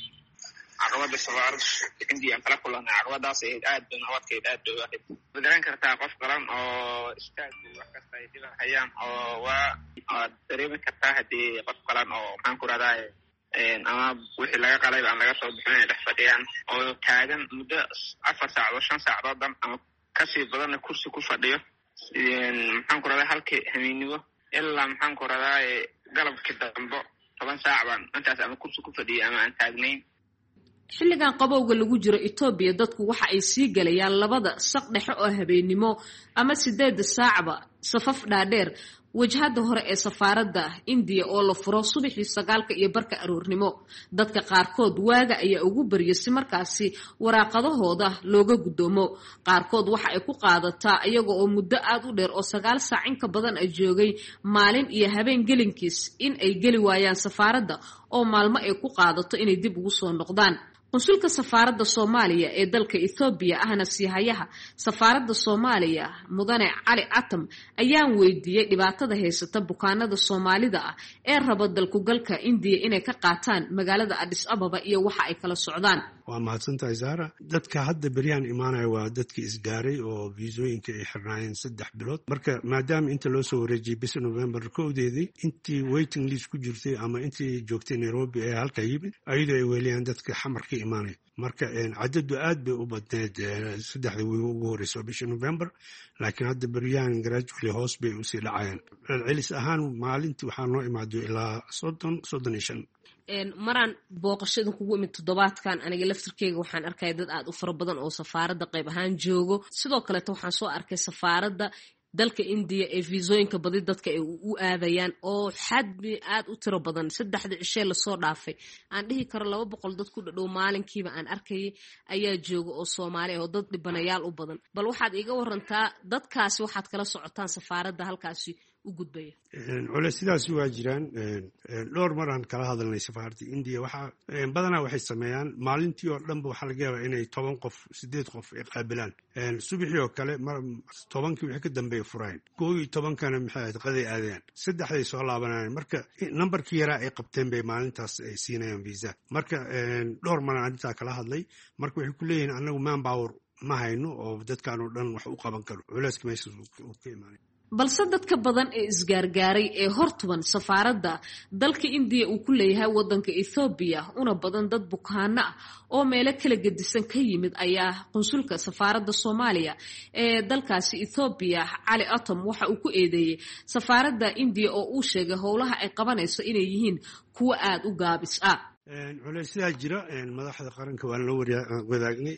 caqabada safaaradda Hindiya aan kala kulanay caqabadaas aad baan nabadkeed aad bay ahayd ma garan kartaa qof qaran oo istaagku wax kasta ay diban hayaan oo waa dareemi kartaa haddii qof qaran oo maxaan ku raday ama wixii laga qalay aan laga soo bixin dhex fadhiyaan oo taagan muddo afar saacadood shan saacadood ama kasii badanna kursi ku fadhiyo maxaan ku raday halkii habeenimo ilaa maxaan ku raday galabkii dambe toban saac baan intaas ama kursi ku fadhiyay ama aan taagnayn xilligan qabowga lagu jiro Ethiopia dadku waxa ay sii galayaan labada saq dhexe oo habeenimo ama sideed saacba safaf dhaadheer wajhada hore ee safaaradda India oo la furo subaxii sagaalka iyo barka aroornimo dadka qaarkood waaga ayaa ugu bariyo si markaasi waraaqadahooda looga gudoomo qaarkood waxa ay ku qaadataa iyaga oo muddo aad u dheer oo sagaal saac in ka badan ay joogay maalin iyo habeen gelinkiis in ay gali waayaan safaaradda oo maalmo ay ku qaadato inay dib ugu soo noqdaan qunsulka safaaradda Soomaaliya ee dalka Ethiopia ahna siihayaha safaaradda Soomaaliya mudane Cali Atam ayaan weydiiyay dhibaatada haysata bukaanada Soomaalida ah ee raba dalku galka India inay ka qaataan magaalada Addis Ababa iyo waxa ay kala socdaan waa mahadsantahay Zara dadka hadda beriyaan imaanaya waa dadkii isgaaray oo viisooyinka ay xirnaayeen saddex bilood marka maadaama inta loo soo wareejiyay bis November kowdeedii intii waiting list ku jirtay ama intii joogtay Nairobi ee halka yimid ayadoo ay weeliyaan dadka xamarka imaanay marka cadadu aad bay u badneed saddexda wiil ugu horreysay bishii November laakiin hadda beriyaan gradually hoos bay u sii dhacayaan celis ahaan maalintii waxaa noo imaado ilaa soddon soddon iyo shan maraan booqashada kugu imid toddobaadkan aniga laftirkeyga waxaan arkay dad aad u fara badan oo safaaradda qayb ahaan joogo sidoo kaleeto waxaan soo arkay safaaradda dalka India ee viisooyinka badi dadka ay u aadayaan oo xadmi aad u tiro badan saddexda cishe la soo dhaafay aan dhihi karo laba boqol dad ku dhadhow maalinkiiba aan arkayay ayaa jooga oo Soomaali oo dad dhibanayaal u badan bal waxaad iga warantaa dadkaasi waxaad kala socotaan safaaradda halkaasi u gudbaya culays sidaas waa jiraan dhowr mar aan kala hadalnay safaaradda India waxa badanaa waxay sameeyaan maalintii oo dhanba waxa laga yaabaa inay toban qof sideed qof ay qaabilaan subaxii oo kale tobankii wixii ka dambeeyay furaan koob iyo tobankana maxay ahayd qaday aadayaan saddexday soo laabanayaan marka nambarkii yaraa ay qabteen bay maalintaas ay siinayaan visa marka dhowr mar aan intaa kala hadlay marka waxay ku leeyihiin anagu manpower ma hayno oo dadkaan oo dhan wax u qaban karo culayska meesha uu ka imaanay balse dadka badan ee isgaargaaray ee hortuban safaaradda dalka India uu ku leeyahay wadanka Ethiopia una badan dad bukaano ah oo meelo kala gedisan ka yimid ayaa qunsulka safaaradda Soomaaliya ee dalkaasi Ethiopia Cali Atam waxa uu ku eedeeyay safaaradda India oo uu sheegay howlaha ay qabanayso inay yihiin kuwa aad u gaabis ah culaysyada jira madaxda qaranka waan la wadaagnay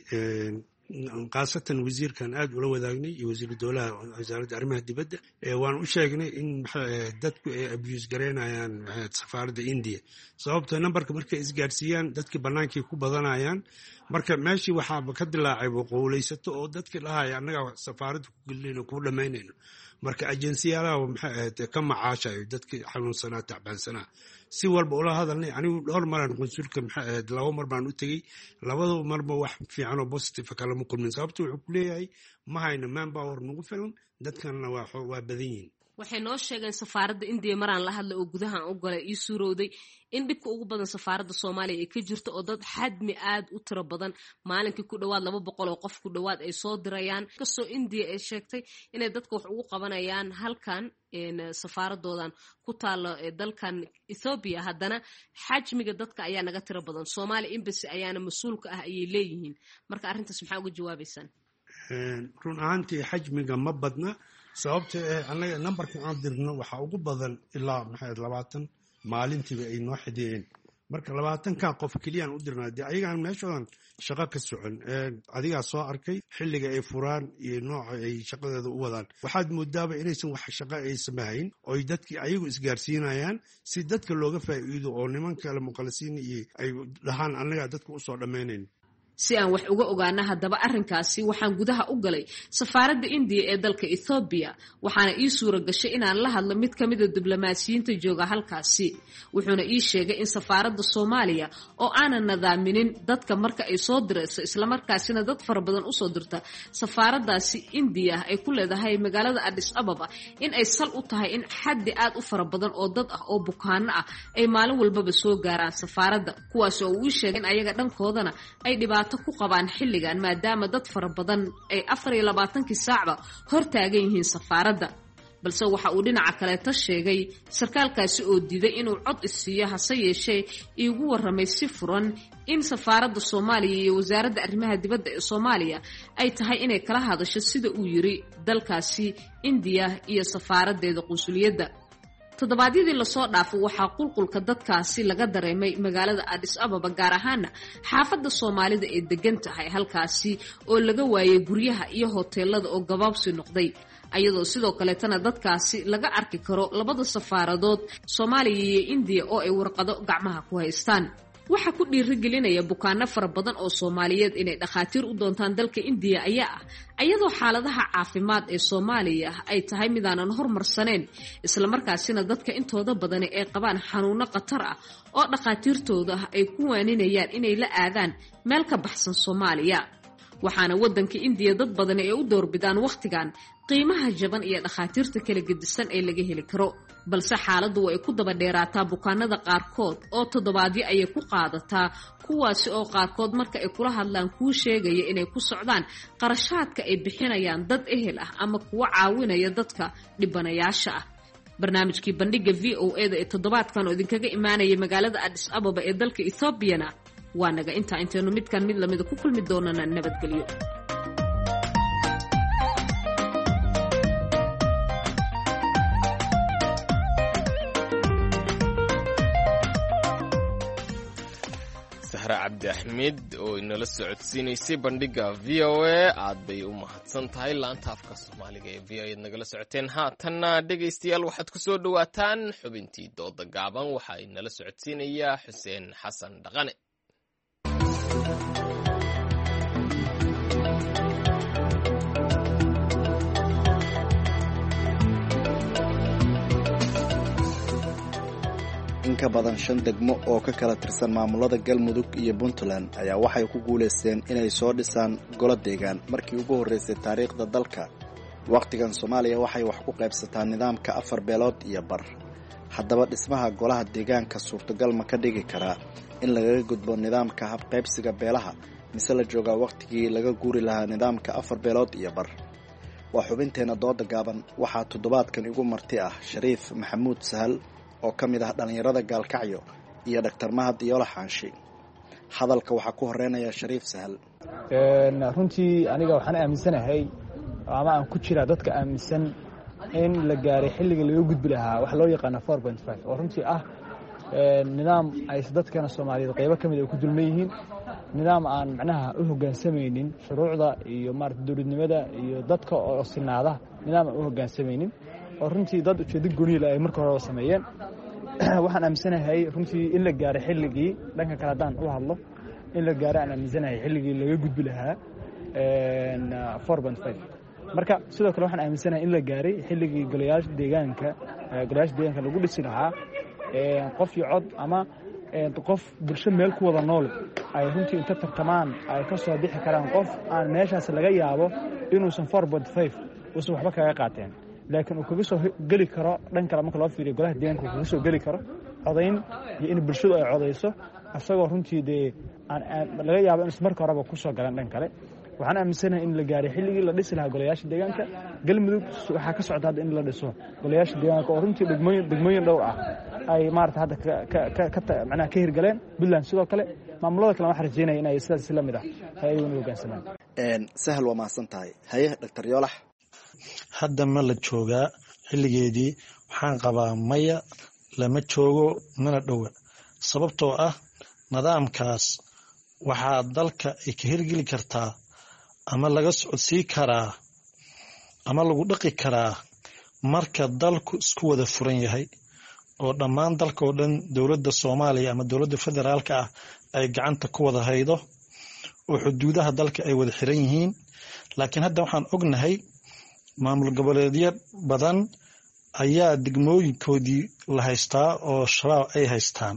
qaasatan wasiirkan aad ula wadaagnay iyo wasiir dowlaha wasaaradda arrimaha dibadda waan u sheegnay in dadku ay abuse gareynayaan safaaradda India sababtoo nambarka markay isgaarsiiyaan dadkii bannaankii ku badanayaan marka meeshii waxaaba ka dilaacay boqolaysato oo dadkii dhahaya annaga safaaradda ku gelinayno ku dhamaynayno marka ajensiyaalaha maxay ahayd ka macaashayo dadkii xanuunsanaa tacbaansanaa si walba ula hadalnay anigu dhowr maraan qunsulka maxay ahayd laba mar baan u tegey labada marba wax fiican oo positive kala ma kulmin sababta wuxuu ku leeyahay ma hayno manpower nagu filan dadkanna waa waa badan yihiin waxay noo sheegeen safaaradda indiya maraan la hadlay oo gudahan u galay ii suurowday in dhibka ugu badan safaaradda soomaaliya ay ka jirto oo dad xadmi aad u tiro badan maalinkii ku dhowaad laba boqol oo qof ku dhowaad ay soo dirayaan kastoo indiya ay sheegtay inay dadka wax ugu qabanayaan halkan safaaradoodan ku taalo dalkan Ethiopia haddana xajmiga dadka ayaa naga tiro badan Somali embassy ayaana mas-uulka ah ayay leeyihiin marka arrintaas maxaa uga jawaabaysaan run ahaantii xajmiga ma badna sababta ee anaga numberka aan dirno waxa ugu badan ilaa maxay labaatan maalintiiba ay noo xidiyeen marka labaatan ka qof kaliyan u dirnaa de ayagaan meeshaan shaqo ka socon ee adiga soo arkay xilliga ay furaan iyo nooca ay shaqadeeda u wadaan waxaad moodaaba inaysan wax shaqo ay sameeyeen oo dadkii ayagu isgaarsiinayaan si dadka looga faa'iido oo nimanka kale muqallisiin iyo ay dhahaan anaga dadka u soo dhameeyeen si aan wax uga ogaana haddaba arrinkaasi waxaan gudaha u galay safaaradda indiya ee dalka Ethiopia waxaana ii suura gashay inaan la hadlo mid ka mid ah diblomaasiyiinta jooga halkaasi wuxuuna ii sheegay in safaaradda Soomaaliya oo aanan nidaaminin dadka marka ay soo dirayso isla markaasina dad fara badan u soo dirta safaaraddaasi indiya ay ku leedahay magaalada Addis Ababa in ay sal u tahay in xaddi aad u fara badan oo dad ah oo bukaano ah ay maalin walbaba soo gaaraan safaaradda kuwaas oo uu sheegay in ayaga dhankoodana ay dhibaato ku qabaan xilligan maadaama dad fara badan ay afar iyo labaatan saacba hor taagan yihiin safaaradda balse waxa uu dhinaca kale ta sheegay sarkaalkaasi oo diiday inuu cod isiiyo hase yeeshee iigu warramay si furan in safaaradda Soomaaliya iyo wasaaradda arrimaha dibadda ee Soomaaliya ay tahay inay kala hadasho sida uu yiri dalkaasi Indiya iyo safaaraddeeda qunsuliyadda todobaadyadii la soo dhaafay waxaa qulqulka dadkaasi laga dareemay magaalada Addis Ababa gaar ahaan xaafadda Soomaalida ee degan tahay halkaasi oo laga waayay guryaha iyo hoteelada oo gabaabsi noqday ayadoo sidoo kale tana dadkaasi laga arki karo labada safaaradood Soomaaliya iyo Indiya oo ay warqado gacmaha ku haystaan waxa ku dhiirigelinaya bukaano fara badan oo Soomaaliyeed inay dhaqaatiir u doontaan dalka Indiya ayaa ah ayadoo xaaladaha caafimaad ee Soomaaliya ay tahay mid aanan horumarsaneen isla markaasina dadka intooda badan ay qabaan xanuuno khatar ah oo dhaqaatiirtooda ay ku waaninayaan inay la aadaan meel ka baxsan Soomaaliya waxaana wadanka Indiya dad badan ay u doorbidaan waqtigan qiimaha jaban iyo dhaqaatiirta kala gedisan ee laga heli karo balse xaaladdu way ku daba dheeraataa bukaanada qaarkood oo toddobaadyo ay ku qaadataa kuwaasi oo qaarkood marka ay kula hadlaan kuu sheegaya inay ku socdaan qarashaadka ay bixinayaan dad ehel ah ama kuwa caawinaya dadka dhibanayaasha ah barnaamijkii bandhiga V O A da ee toddobaadkan oo idinkaga imaanaya magaalada Addis Ababa ee dalka Ethiopia waa naga inta intaynu midkan mid lamida ku kulmi doonana nabadgelyo cabdi axmed oo inala socodsiinaysay bandhiga V O A aad bay u mahadsan tahay laanta afka Soomaaliga ee V O A nagala socoteen haatanna dhegaystayaal waxaad ku soo dhawaataan xubintii dooda gaaban waxa inala socodsiinaya Xuseen Xasan Dhaqane in ka badan shan degmo oo ka kala tirsan maamulada Galmudug iyo Puntland ayaa waxay ku guuleysteen inay soo dhisaan golo deegaan markii ugu horeysay taariikhda dalka waqtigan Soomaaliya waxay wax ku qaybsataa nidaamka afar beelood iyo bar haddaba dhismaha golaha deegaanka suurtagal ma ka dhigi karaa in laga gudbo nidaamka hab qaybsiga beelaha mise la joogaa waqtigii laga guuri lahaa nidaamka afar beelood iyo bar waa xubinteena dooda gaaban waxaa toddobaadkan igu marti ah Shariif Maxamuud Sahal oo ka mid ah dhalinyarada Gaalkacyo iyo Dr Mahad Yola Xaanshi hadalka waxa ku horeynaya Shariif Sahal een runtii aniga waxaan aaminsanahay ama aan ku jira dadka aaminsan in la gaaray xilliga laga gudbi lahaa wax loo yaqaan four point five oo runtii ah een nidaam ay dadkana Soomaaliyeed qaybo kamid ah ku dulmay yihiin nidaam aan macnaha u hoggaansamaynin shuruucda iyo maarta dawladnimada iyo dadka oo sinaada nidaam aan u hoggaansamaynin oo runtii dad ujeedo gooni leh ay markii hore sameeyeen waxaan aaminsanahay runtii in la gaaray xilligii dhanka kala daan u hadlo in la gaaray aan aaminsanahay xilligii laga gudbi lahaa een four point five marka sidoo kale waxaan aaminsanahay in la gaaray xilligii golayaasha deegaanka golayaasha deegaanka lagu dhisi lahaa ee qof iyo cod ama qof bulsho meel ku wada nool ay runtii inta tartamaan ay ka soo bixi karaan qof aan meeshaas laga yaabo inuusan four point five uusan waxba kaga qaateen laakiin uu kaga soo geli karo dhan kale marka loo fiiriyo golaha deegaanka uu kaga soo geli karo codayn iyo in bulshadu ay codayso asagoo runtii dee aan laga yaabo in marka horeba ku soo galan dhan kale waxaan aaminsanahay in la gaaray xilligii la dhisi lahaa golayaasha deegaanka galmudug waxaa ka socda hadda in la dhiso golayaasha deegaanka oo runtii degmooyin degmooyin dhowr ah ay maarata hadda macnaha ka hirgaleen puntland sidoo kale maamulada kale waxaan rajeynaya in ay sidaas la mid ah ay ayaguna hoggaansamaan sahal waa mahadsan tahay haye doctor yoolax hadda ma la joogaa xilligeedii waxaan qabaa maya lama joogo mana dhowa sababtoo ah nidaamkaas waxaa dalka ay ka hirgeli kartaa ama laga socodsii karaa ama lagu dhaqi karaa marka dalku isku wada furan yahay oo dhammaan dalka oo dhan dowladda soomaaliya ama dowladda federaalka ah ay gacanta ku wada haydo oo xuduudaha dalka ay wada xiran yihiin laakiin hadda waxaan ognahay maamul goboleedyo badan ayaa degmooyinkoodii la haystaa oo shabaab ay haystaan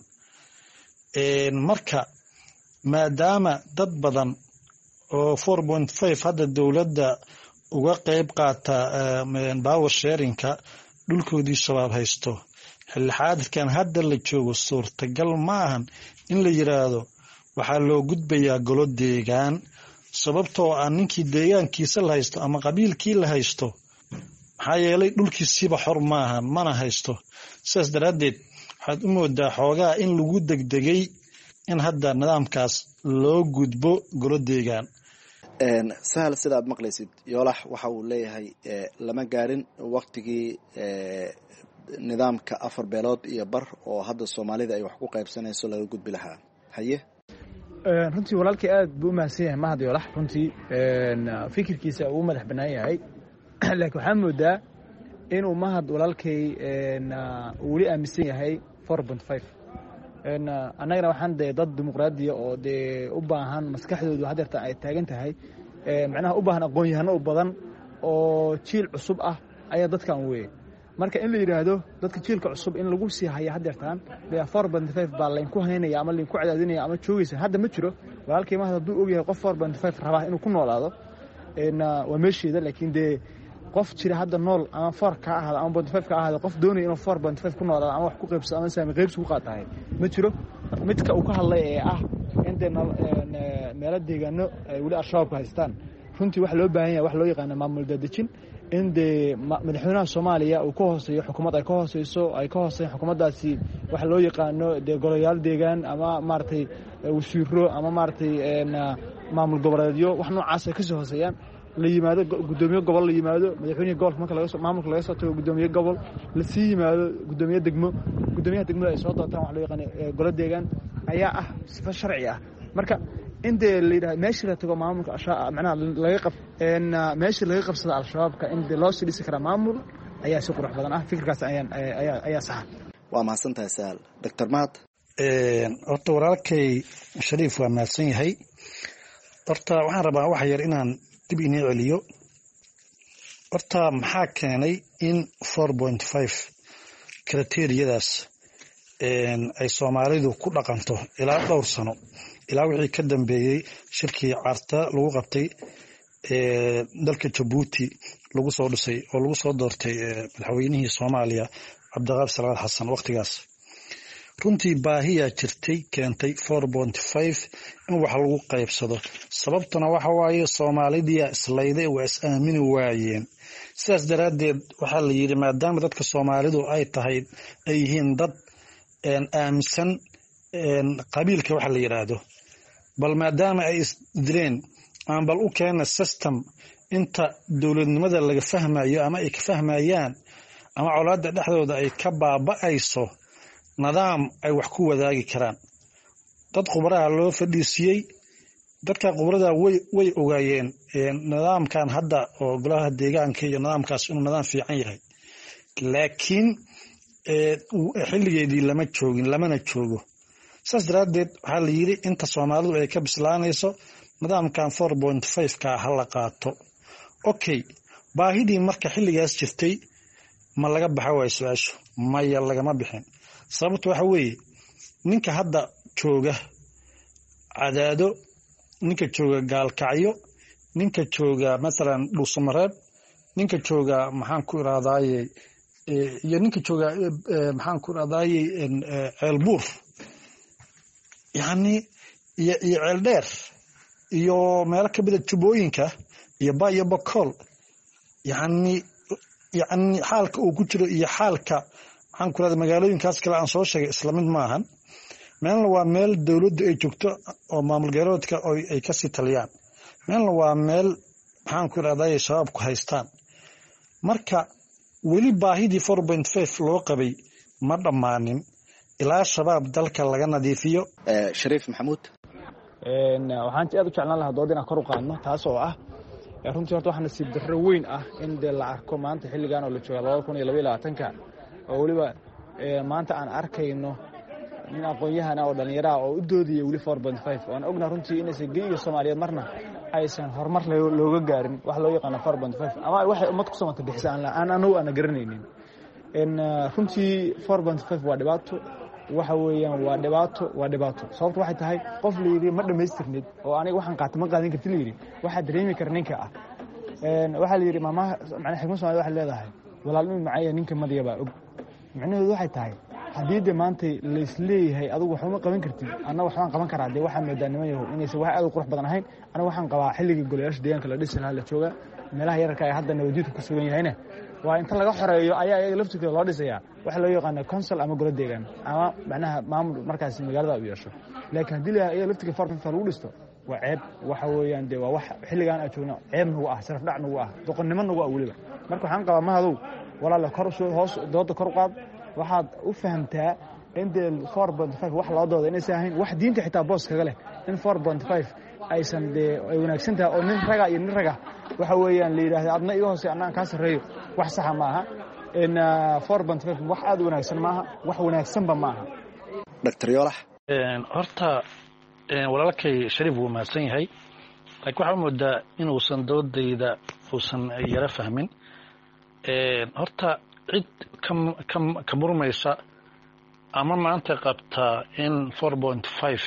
marka maadaama dad badan oo four point five hadda dowladda uga qayb qaata power sharinka dhulkoodii shabaab haysto xilli xaadirkan hadda la joogo suurtagal ma ahan in la yiraahdo waxaa loo gudbayaa golo deegaan sababtoo ah ninkii deegaankiisa la haysto ama qabiilkii la haysto maxaa yeelay dhulkiisiiba xor maahan mana haysto sidaas daraaddeed waxaad u moodaa xoogaa in lagu degdegay in hadda nidaamkaas loo gudbo golo deegaan sahal sidaad maqlaysid yoolax waxa uu leeyahay lama gaarin waktigii nidaamka afar beelood iyo bar oo hadda soomaalida ay wax ku qaybsanayso laga gudbi lahaa haye runtii walaalkii aad buu u mahadsan yahay mahad yoolax runtii fikirkiisa uu madax bannaan yahay laakiin waxaa moodaa inuu mahad walaalkay uu weli aaminsan yahay four point five annagana waxaan dee dad dimuqraadiya oo dee u baahan maskaxdoodu hadeerta ay taagan tahay macnaha u baahan aqoon-yahano u badan oo jiil cusub ah ayaa dadkan weeye marka in la yidhaahdo dadka jiilka cusub in lagu sii haya hadeertaan dee four point five baa laynku haynaya ama laynku cadaadinaya ama joogaysa hadda ma jiro walaalkii mahad hadduu ogyahay qof four point five rabaa inuu ku noolaado waa meesheeda laakiin dee qof jira hadda nool ama four ka ahaada ama point five ka ahaada qof doonaya inuu four point five ku noolaado ama wax ku qaybsado ama saami qaybsi ku qaatahay ma jiro midka uu ka hadlay ee ah in dee meelo deegaano ay weli al-shabaabku haystaan runtii waxa loo baahan yahay wax loo yaqaano maamul daadejin in dee madaxweynaha soomaaliya uu ka hooseeyo xukuumad ay ka hooseyso ay ka hooseeyan xukuumaddaasi waxa loo yaqaano dee golayaal deegaan ama maaragtay wasiiro ama maaragtay maamul goboleedyo wax noocaas ay kasii hooseeyaan la yimaado gudoomiye gobol la yimaado madaxweynaha gobolka marka laga soo maamulka laga soo tago gudoomiye gobol la sii yimaado gudoomiye degmo gudoomiyaha degmada ay soo doortaan wax loo yaqaan golo deegaan ayaa ah sifo sharci ah marka in dee la yidhaha meeshii la tago maamulka macnaha laga qab meeshii laga qabsada al-shabaabka in dee loo sii dhisi karaa maamul ayaa si qurux badan ah fikirkaas ayaan ayaa ayaa saxa waa mahadsan tahay sahal doctor mahad horta walaalkay shariif waa mahadsan yahay horta waxaan rabaa wax yar inaan dib inii celiyo horta maxaa keenay in four point five kriteriyadaas ay soomaalidu ku dhaqanto ilaa dhowr sano ilaa wixii ka dambeeyey shirkii carta lagu qabtay dalka jabuuti lagu soo dhisay oo lagu soo doortay madaxweynihii soomaaliya cabdiqaab salaad xasan wakhtigaas runtii baahiyaa jirtay keentay four point five in wax lagu qaybsado sababtuna waxa waaye soomaalidiyaa islayday waa is aamini waayeen sidaas daraaddeed waxaa la yidhi maadaama dadka soomaalidu ay tahay ay yihiin dad aaminsan qabiilka waxa la yidhaahdo bal maadaama ay isdireen aan bal u keena system inta dowladnimada laga fahmayo ama ay ka fahmayaan ama colaadda dhexdooda ay ka baaba'ayso nidaam ay wax ku wadaagi karaan dad khubraha loo fadhiisiyey dadka khubrada way way ogaayeen nidaamkan hadda oo golaha deegaanka iyo nidaamkaas inuu nidaam fiican yahay laakiin xilligeedii lama joogin lamana joogo saas daraaddeed waxaa la yidhi inta soomaalidu ay ka bislaanayso nidaamkan four point five ka ha la qaato okay baahidii marka xilligaas jirtay ma laga baxa waayo su-aashu maya lagama bixin sababta waxa weeye ninka hadda jooga cadaado ninka jooga gaalkacyo ninka jooga maalan dhuusamareeb ninka jooga maxaan ku iraadaaye iyo ninka jooga maxaan ku iraadaaye ceelbuur yani iyo iyo ceel dheer iyo meelo ka mida jubooyinka iyo ba iyo bakool yani yani xaalka uu ku jiro iyo xaalka maxaan ku iraada magaalooyinkaas kale aan soo sheegay isla mid maahan meelna waa meel dowladdu ay joogto oo maamul goboleedka ay kasii taliyaan meelna waa meel maxaan ku iraadaaye shabaabku haystaan marka weli baahidii four point five loo qabay ma dhammaanin ilaa shabaab dalka laga nadiifiyo. Shariif Maxamuud waxaan aad u jeclaan lahaa dood inaan kor u qaadno taas oo ah runtii horta waxaa nasiib darro weyn ah in dee la arko maanta xilligan oo la jooga labada kun iyo laba iyo labaatanka oo weliba maanta aan arkayno nin aqoon-yahan ah oo dhallinyaraha oo u doodaya weli four point five waan ognaa runtii inaysan geyiga soomaaliyeed marna aysan horumar looga gaarin wax loo yaqaano four point five ama waxay ummad ku samata bixisa aan anagu aana garanaynin runtii four point five waa dhibaato waxa weeyaan waa dhibaato waa dhibaato sababtu waxay tahay qof la yidhi ma dhammaystirnid oo aniga waxaan qaata ma qaadin karti la yidhi waxaa dareemi kara ninka ah waxaa la yidhi maamaha macnaa xikmad soomaalida waxay leedahay walaalnimo macaya ninka madaya baa og macnaheedu waxay tahay haddii de maanta laisleeyahay adigu waxuma qaban kartid anna waxbaan qaban karaa dee waxaa moodaa niman yahow inaysan wax aad u qurux badan ahayn aniga waxaan qabaa xilligii golayaasha deegaanka la dhisi lahaa la joogaa meelaha yararka ee hadda nabadjidka ku sugan yahayna waa inta laga xoreeyo ayaa iyaga laftirkooda loo dhisayaa waxa loo yaqaano council ama golo deegaan ama macnaha maamul markaasi magaalada u yeesho laakiin haddii la iyaga laftirka farta lagu dhisto waa ceeb waxa weeyaan dee waa wax xilligaan aan joogno ceeb nagu ah sharaf dhac nagu ah doqonnimo nagu ah weliba marka waxaan qabaa mahadow walaala kor hoos dooda kor u qaad waxaad u fahamtaa in dee four point five wax loo dooda inaysan ahayn wax diinta xitaa boos kaga leh in four point five aysan dee ay wanaagsan tahay oo nin raga iyo nin raga waxa weeyaan la yidhaahda adna iga hoose annaan kaa sarreeyo wax saxa maaha in four point five wax aad u wanaagsan maaha wax wanaagsanba maaha doctor Yoolax horta walaalkay Shariif wuu mahadsan yahay laakiin waxaa moodaa inuusan doodayda uusan yara fahmin horta cid ka murmaysa ama maanta qabtaa in four point five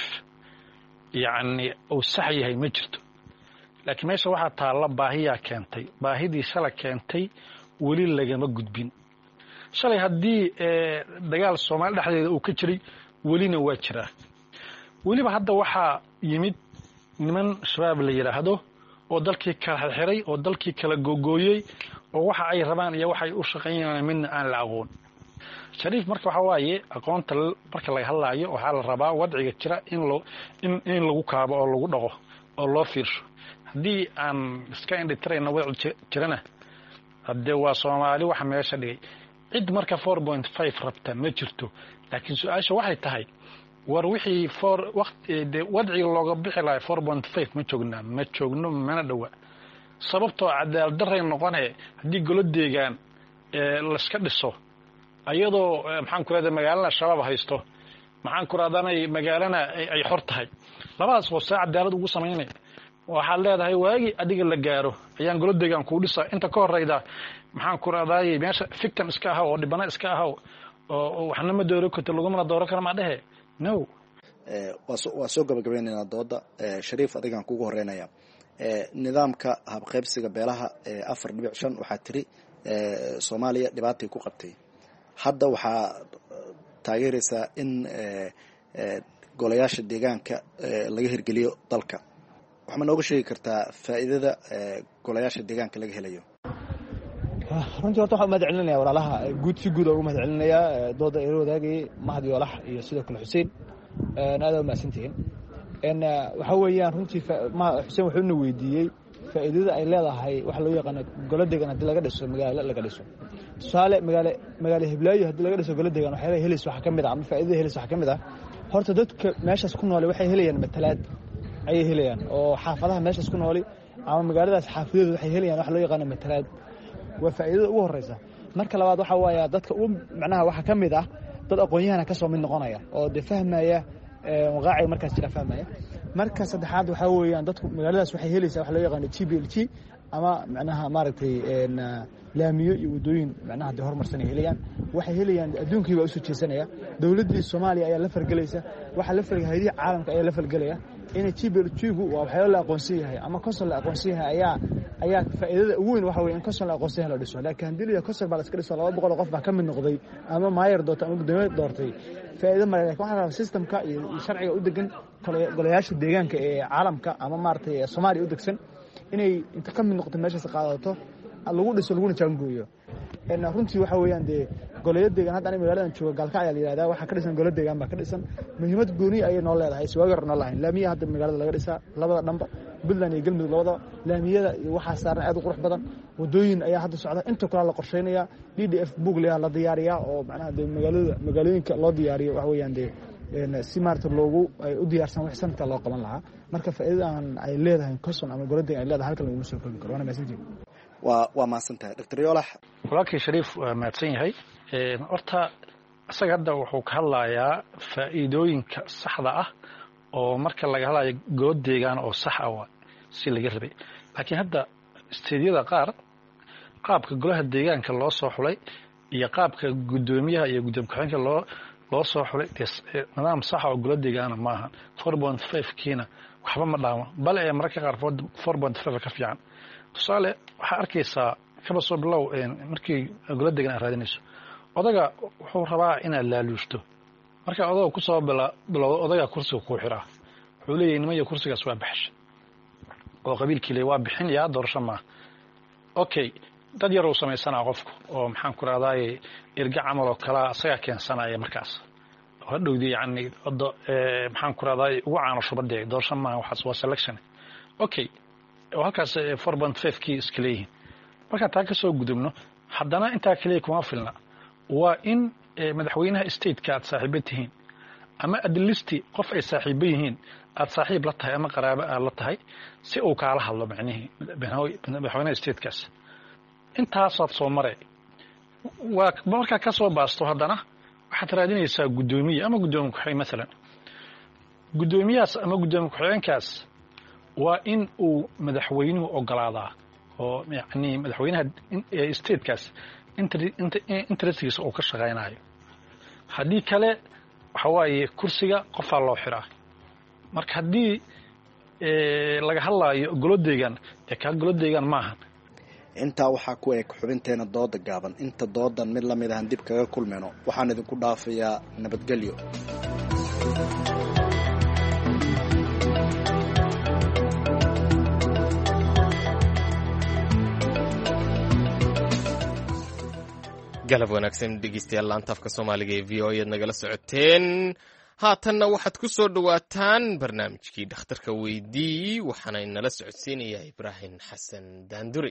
yacni uu sax yahay ma jirto laakiin meesha waxaa taalla baahiyaa keentay baahidii shala keentay weli lagama gudbin shalay haddii dagaal Soomaali dhexdeeda uu ka jiray welina waa jiraa weliba hadda waxaa yimid niman shabaab la yidhaahdo oo dalkii kala xirxiray oo dalkii kala googooyey oo waxa ay rabaan iyo waxay u shaqeynayaan midna aan la aqoon Shariif marka waxa waaye aqoonta marka laga hadlaayo waxa la rabaa wadciga jira in loo in in lagu kaabo oo lagu dhaqo oo loo fiirsho haddii aan iska indhitirayna wadci jirana hadde waa Soomaali waxa meesha dhigay cid marka four point five rabta ma jirto laakiin su'aasha waxay tahay war wixii for waqti wadciga looga bixi lahaa four point five ma joogna ma joogno mana dhawa sababtoo cadaalad darray noqonay haddii golo deegaan la iska dhiso ayadoo maxaan ku raadana magaalada shabaab haysto maxaan ku raadana magaalada ay xor tahay labadaas oo saac cadaalad ugu sameynay waxaad leedahay waagi adiga la gaaro ayaan golo deegaan ku dhisa inta ka horeyda maxaan ku raadayay meesha victim iska ah oo dhibana iska ah oo waxna ma dooro karto laguma dooro kara ma dhahe no waa soo gabagabeynayna dooda Shariif adigaan kugu horeynaya nidaamka habqaybsiga beelaha afar dhibic shan waxaa tiri Soomaaliya dhibaatay ku qabtay hadda waxaa taageeraysaa in golayaasha deegaanka laga hirgeliyo dalka waxaa ma nooga sheegi kartaa faa'iidada golayaasha deegaanka laga helayo runtii horta waxaan u mahad celinaya walaalaha guud si guud ugu mahad celinaya dooda ay wadaagay Mahad Yoolax iyo sidoo kale Xuseen aad u mahadsantihiin in waxa weeyaan runtii Xuseen wuxuu na weydiiyey faa'iidada ay leedahay wax loo yaqaan golo deegaan hadii laga dhiso magaalo laga dhiso tusaale magaalo magaalo Hiblaayo hadii laga dhiso golo deegaan waxay helaysaa waxa kamid ah ama faa'iidada helaysaa waxa kamid ah horta dadka meeshaas ku nool waxay helayaan matalaad ay helayaan oo xaafadaha meeshaas ku nool ama magaaladaas xaafadeedu waxay helayaan wax loo yaqaan matalaad waa faa'iidada ugu horeysa marka labaad waxa waaya dadka u macnaha waxa kamid ah dad aqoon-yahana ka soo mid noqonaya oo de fahmaya waqaaci markaas jira fahmaya marka saddexaad waxa weeyaan dadku magaaladaas waxay helaysaa wax loo yaqaan G B L G ama macnaha maaragtay laamiyo iyo wadooyin macnaha de horumarsan ay helayaan waxay helayaan adduunkiiba u soo jeesanaya dawladda Soomaaliya ayaa la fargalaysa waxa la fargay hay'adaha caalamka ayaa la fargalaya in G B L G waa waxyaalo la aqoonsan yahay ama council la aqoonsan yahay ayaa ayaa faa'iidada ugu weyn waxa weeye in consul aqoonsiga la dhiso laakiin haddii la consul baa la iska dhiso laba boqol oo qof baa ka mid noqday ama maayar doortay ama gudoomiye doortay faa'iido ma laakiin waxa la systemka iyo sharciga u degan golayaasha deegaanka ee caalamka ama maartay Soomaaliya u degsan inay inta ka mid noqoto meeshaas qaadato lagu dhiso laguna jaangooyo een runtii waxa weeyaan de golaya deegaan hadda aniga magaaladan jooga galka ayaa la yiraahdaa waxa ka dhisan golaya deegaan baa ka dhisan muhiimad gooni ay noo leedahay suwagar noo lahayn laamiyaha hadda magaalada laga dhisaa labada dhanba Puntland iyo Galmudug labada laamiyada waxa saaran aad u qurux badan wadooyin ayaa hadda socda inta kale la qorsheynaya D D F book la diyaariyaa oo macnaha de magaalada magaalooyinka loo diyaariyo waxa weeyaan de een si maarta loogu ay u diyaarsan wax sanadka loo qaban lahaa marka faa'iidadan ay leedahay consul ama golaya deegaan ay leedahay halka lagu soo koobi karo wana message waa waa maasantahay doctor Yoolax walaalkii Shariif waa mahadsan yahay ee horta asaga hadda wuxuu ka hadlayaa faa'iidooyinka saxda ah oo marka laga hadlayo good deegaan oo sax ah si laga rabay laakiin hadda isteediyada qaar qaabka golaha deegaanka loo soo xulay iyo qaabka gudoomiyaha iyo gudoomiye ku-xigeenka loo loo soo xulay nidaam sax ah oo golaha deegaan ma aha four point five kiina waxba ma dhaamo bal ee marka qaar four point five ka fiican tusaale waxaa arkaysaa kaba soo bilow markii golaha deegaan raadinayso odaga wuxuu rabaa inaad laaluushto marka odaga ku soo bilowdo odaga kursiga ku xiraa wuxuu leeyahay nimanka kursigaas waa baxshay oo qabiilkii waa bixin yaa doorasho ma okay dad yar oo sameysana qofku oo maxaan ku raadaay irga camal oo kala asaga keensanaya markaas oo dhowdi yaani odo maxaan ku raadaay ugu caano shubadee doorasho ma waxaas waa selection okay oo halkaas four point five kii iska leeyihiin marka taa ka soo gudubno haddana intaa kaliya kuma filna waa in madaxweynaha state-ka aad saaxiibo tihiin ama adlisti qof ay saaxiibo yihiin aad saaxiib la tahay ama qaraabo aad la tahay si uu kaala hadlo macnihii madaxweynaha state-kaas intaasaad soo maray waa markaa ka soo baasto haddana waxaad raadinaysaa guddoomiye ama guddoomiye ku-xigeen maalan guddoomiyahaas ama guddoomiye ku-xigeenkaas waa in uu madaxweynuhu ogolaadaa oo yacni madaxweynaha state-kaas interestkiisa uu ka shaqaynayo haddii kale waxa waaye kursiga qofaa loo xiraa marka haddii laga hadlaayo golo deegaan ee kaa golo deegaan maahan intaa waxaa ku eg xubinteena dooda gaaban inta doodan mid lamid ahan dib kaga kulmeno waxaan idinku dhaafayaa nabadgelyo galab wanaagsan dhegeystayaal laanta afka soomaaliga ee v o eed nagala socoteen haatanna waxaad ku soo dhowaataan barnaamijkii dhakhtarka weydii waxaana inala socodsiinayaa ibraahim xasan daanduri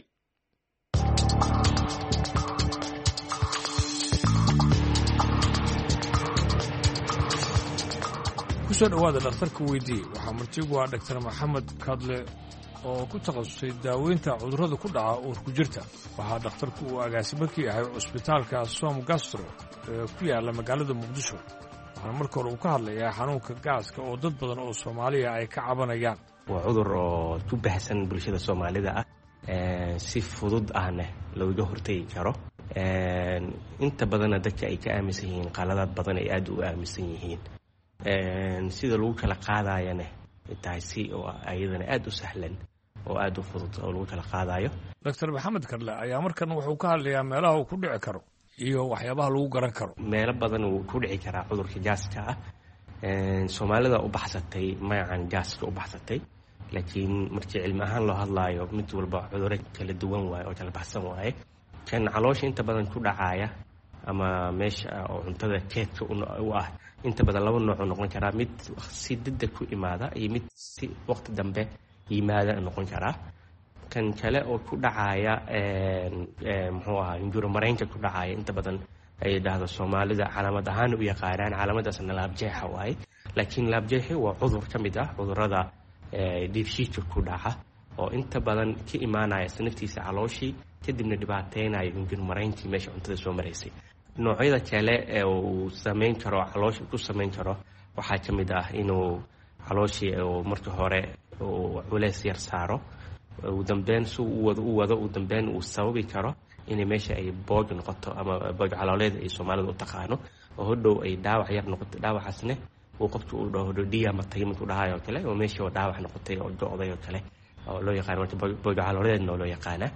kusoo dhowaada dhakhtarka weydii waxaa martigu ah dhaktar maxamed kadle oo ku takhasusay daaweynta cudurrada ku dhaca uurku jirta waxaa dhakhtarku uu agaasimo ka yahay cusbitaalka som gastro ee ku yaalla magaalada muqdisho waxaana marka hore uu ka hadlayaa xanuunka gaaska oo dad badan oo soomaaliya ay ka cabanayaan waa cudur oo ku baxsan bulshada soomaalida ah si fudud ahna looga hortegi karo inta badanna dadka ay ka aaminsan yihiin qaladaad badan ay aad u aaminsan yihiin sida lagu kala qaadayana tahay si oo ayadana aad u sahlan oo aad u fudud oo lagu kala qaadayo doctor maxamed kadle ayaa markan wuxuu ka hadlayaa meelaha uu ku dhici karo iyo waxyaabaha lagu garan karo meelo badan uu ku dhici karaa cudurka jaaska ah soomaalida u baxsatay magacan jaaska u baxsatay laakiin markii cilmi ahaan loo hadlaayo mid walba cuduro kala duwan waaye oo kala baxsan waaye kan caloosha inta badan ku dhacaya ama meesha oo cuntada keedka u ah inta badan laba nooc noqon karaa mid si degdeg ku imaada iyo mid si waqti dambe yimaada noqon karaa kan kale oo ku dhacaya muxuu ahaa injuro mareynka ku dhacaya inta badan ay dhahdo soomaalida calaamad ahaan u yaqaanaan calaamadaasna laabjeexa waaye laakiin laabjeexi waa cudur ka mid ah cudurada dheefshiidka ku dhaca oo inta badan ka imaanaya sanaftiisa calooshii kadibna dhibaateynaya injuro mareynkii meesha cuntada soo maraysay noocyada kale ee uu samayn karo caloosha ku samayn karo waxaa ka mid ah inuu calooshii uu marka hore uu culeys yar saaro ugu dambeyn si uu wado u wado ugu dambeyn uu sababi karo inay meesha ay boog noqoto ama boog calooleed ay soomaalida u taqaano oo hodhow ay dhaawac yar noqoto dhaawacaasne uu qofka uu dhaho dhiya matay mid u dhahayo kale oo meesha oo dhaawac noqotay oo go'day oo kale oo loo yaqaano marka boogacaloreedna oo loo yaqaana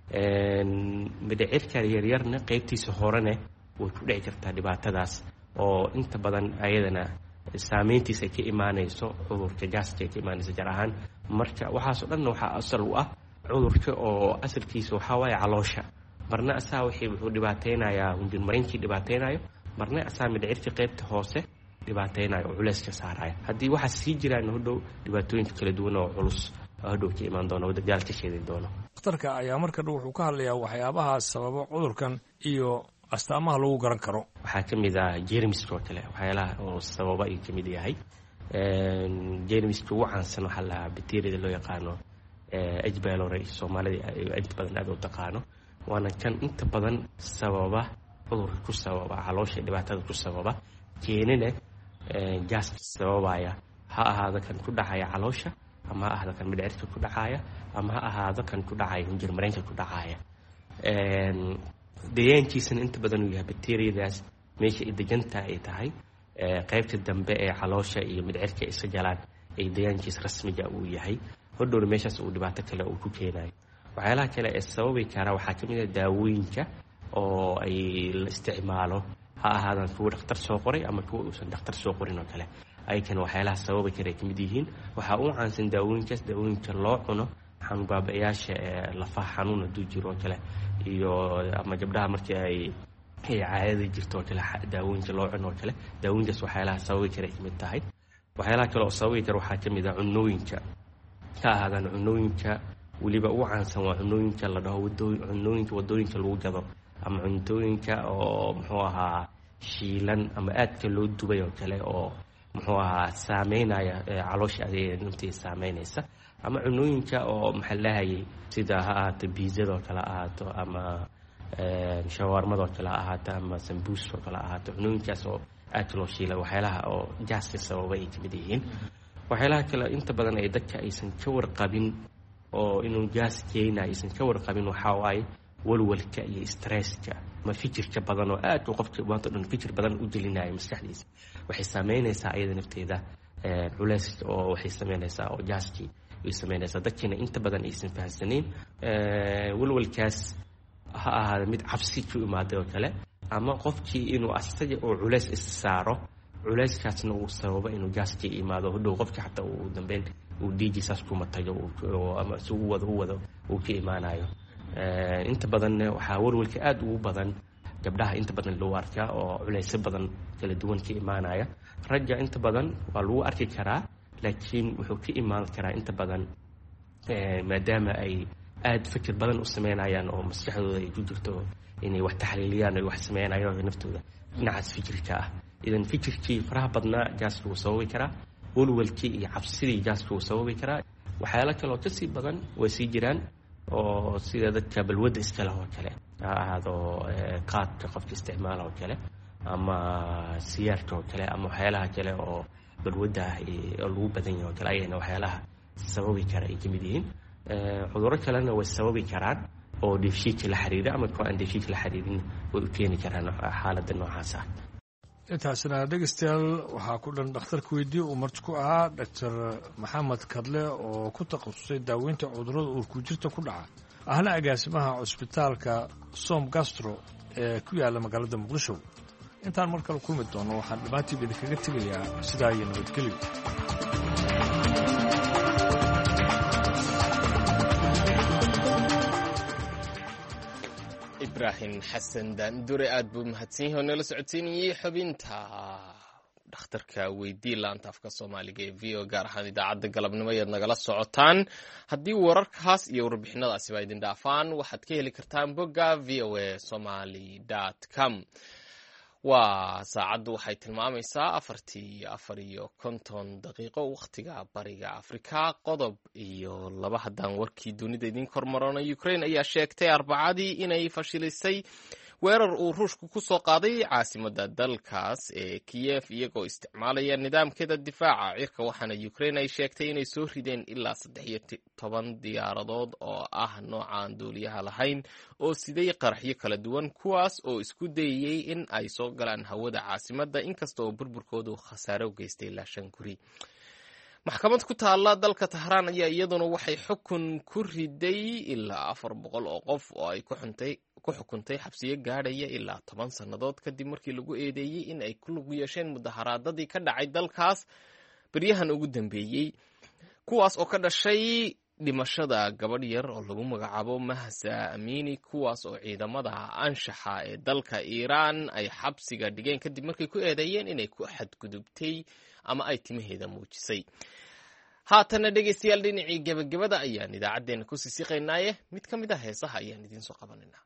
midhicirka yaryarna qaybtiisa horene way ku dhici kartaa dhibaatadaas oo inta badan ayadana saameyntiisa ay ka imaanayso cudurka gaaska ay ka imaanayso gaar ahaan marka waxaasoo dhanna waxaa asal u ah cudurka oo asalkiisa waxaa waaye caloosha marna asaa wixii wuxuu dhibaateynayaa hundinmarinkii dhibaateynayo marna asaa midhicirka qaybta hoose dhibaateynayo oo culeyska saaraya haddii waxaa sii jiraan hodhow dhibaatooyinka kala duwan oo culus oo hodhow ka imaan doono dagaal ka sheedi doono dhakhtarka ayaa marka dhow wuxuu ka hadlayaa waxyaabaha sababa cudurkan iyo astaamaha lagu garan karo waxaa ka mid ah jermiska oo kale waxyaalaha oo sababa ayuu ka mid yahay jermiska ugu caansan waxaa la bacteriada loo yaqaano h pylori soomaalida inta badan aad u taqaano waana kan inta badan sababa cudurka ku sababa caloosha dhibaatada ku sababa keenina gaaska sababaya ha ahaado kan ku dhacaya caloosha ama ha ahaado kan midhicirka ku dhacaya ama ha ahaado kan ku dhacaya hunjirmareenka ku dhacaya deegaankiisana inta badan uu yahay bacteriadaas meesha ay deganta ay tahay qaybta dambe ee caloosha iyo midhicirka isa galaan ay deegaankiisa rasmiga uu yahay hodhowna meeshaas uu dhibaato kale uu ku keenayo waxyaalaha kale ee sababi kara waxaa ka mid ah daawooyinka oo ay la isticmaalo ha ahaadaan kuwa dhakhtar soo qoray ama kuwa uusan dhakhtar soo qorin oo kale aykan waxyaalaha sababi kara ay ka mid yihiin waxaa u caansan daawooyinkaas daawooyinka loo cuno xanuun baabayaasha ee lafaha xanuun hadduu jiro oo kale iyo ama gabdhaha markii ay ay caadada jirto oo kale daawooyinka loo cuno oo kale daawooyinkaas waxyaalaha sababi kara ay ka mid tahay waxyaalaha kale oo sababi kara waxaa ka mid ah cunooyinka ka ahaadaan cunooyinka weliba ugu caansan waa cunooyinka la dhaho wadooyin cunooyinka wadooyinka lagu gado ama cuntooyinka oo muxuu ahaa shiilan ama aadka loo dubay oo kale oo muxuu ahaa saameynaya caloosha adeega naftiisa saameynaysa ama cunooyinka oo maxaa lahayay sida ha ahaato biizada oo kale ahaato ama shawaarmada oo kale ahaato ama sambuus oo kale ahaato cunooyinkaas oo aadka loo shiilay waxyaalaha oo gaaska sababa ay ka mid yihiin waxyaalaha kale inta badan ay dadka aysan ka warqabin oo inuu gaas keenayo aysan ka warqabin waxaa waaye walwalka iyo stresska ama fikirka badan oo aad u qofka maanta dhan fikir badan u gelinayo maskaxdiisa waxay saameynaysaa ayada nafteeda culeys oo waxay sameynaysaa oo gaaskii ay sameynaysaa dadkiina inta badan aysan fahamsanayn walwalkaas ha ahaada mid cabsi ku imaaday oo kale ama qofkii inuu asaga oo culeys is saaro culeyskaasna uu sababo inuu gaaskii imaado hodhow qofkii xataa uu dambeyn uu dhiigiisaas kuma tago ama si u wado u wado uu ka imaanayo inta badanna waxaa walwalka aada ugu badan gabdhaha inta badan loo arkaa oo culeysyo badan kala duwan ka imaanaya ragga inta badan waa lagu arki karaa laakiin wuxuu ka imaan karaa inta badan maadaama ay aada fikir badan u sameynayaan oo maskaxdooda ay ku jirto inay wax taxliiliyaan ay wax sameynayaan naftooda dhinacaas fikirka ah idan fikirkii faraha badnaa gaaska wuu sababi karaa walwalkii iyo cabsidii gaaska wuu sababi karaa waxyaalo kale oo kasii badan way sii jiraan oo sida dadka balwadda iska leh oo kale ha ahaado qaadka qofka isticmaala oo kale ama siyaarka oo kale ama waxyaalaha kale oo balwadda ah oo lagu badan yahay oo kale ayayna waxyaalaha sababi kara ay ka mid yihiin cudurro kalena way sababi karaan oo dheefshiidka la xiriira ama kuwa aan dheefshiidka la xiriirin way u keeni karaan xaaladda noocaas ah intaasna dhegeystayaal waxaa ku dhan dhakhtarka weydiye uu marti ku ahaa doctor maxamed kadle oo ku takhasusay daaweynta cudurrada uurku jirta ku dhaca ahna agaasimaha cusbitaalka som gastro ee ku yaalla magaalada muqdisho intaan mar kale kulmi doono waxaan dhammaantiiba idinkaga tegayaa sidaa iyo nabadgelyo ibraahim xasan daandure aad buu mahadsan yahay oo nala socodsiinayey xubinta dhakhtarka weydii laanta afka soomaaliga ee v o gaar ahaan idaacadda galabnimo ayaad nagala socotaan haddii wararkaas iyo warbixinadaasi baa idin dhaafaan waxaad ka heli kartaan bogga v o a somaly dot com waa saacaddu waxay tilmaamaysaa afartii afar iyo konton daqiiqo wakhtiga bariga afrika qodob iyo laba haddaan warkii dunida idiin kormarona ukraine ayaa sheegtay arbacadii inay fashilisay weerar uu ruushku ku soo qaaday caasimadda dalkaas ee kiyef iyagoo isticmaalaya nidaamkeeda difaaca cirka waxaana ukraine ay sheegtay inay soo rideen ilaa saddex iyo toban diyaaradood oo ah noocaan duuliyaha lahayn oo siday qaraxyo kala duwan kuwaas oo isku dayayey in ay soo galaan hawada caasimadda inkasta oo burburkoodu khasaare u geystay ilaa shan guri maxkamad ku taalla dalka tahraan ayaa iyaduna waxay xukun ku riday ilaa afar boqol oo qof oo ay ku xukuntay xabsiyo gaadhaya ilaa toban sannadood kadib markii lagu eedeeyey in ay ku lug yeesheen mudaharaadadii ka dhacay dalkaas beryahan ugu dambeeyey kuwaas oo ka dhashay dhimashada gabadh yar oo lagu magacaabo Mahsa Amini kuwaas oo ciidamada anshaxa ee dalka Iiraan ay xabsiga dhigeen kadib markii ku eedeeyeen inay ku xadgudubtay ama ay timaheeda muujisay. haatana dhegeystayaal dhinacii gabagabada ayaan idaacadeena ku sii siqaynaaye mid ka mid ah heesaha ayaan idiin soo qabanaynaa.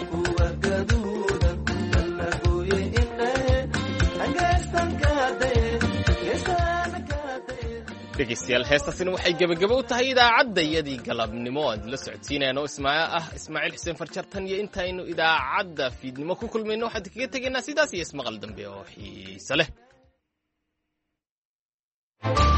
Thank you. dhegeystayaal heestaasina waxay gebagabo u tahay idaacadda iyadii galabnimo aad la socodsiinayno ismaa ah ismaaciil xuseen farjartan iyo intaynu idaacadda fiidnimo ku kulmayno waxaan kaga tegaynaa sidaas iyo ismaqal dambe oo xiise leh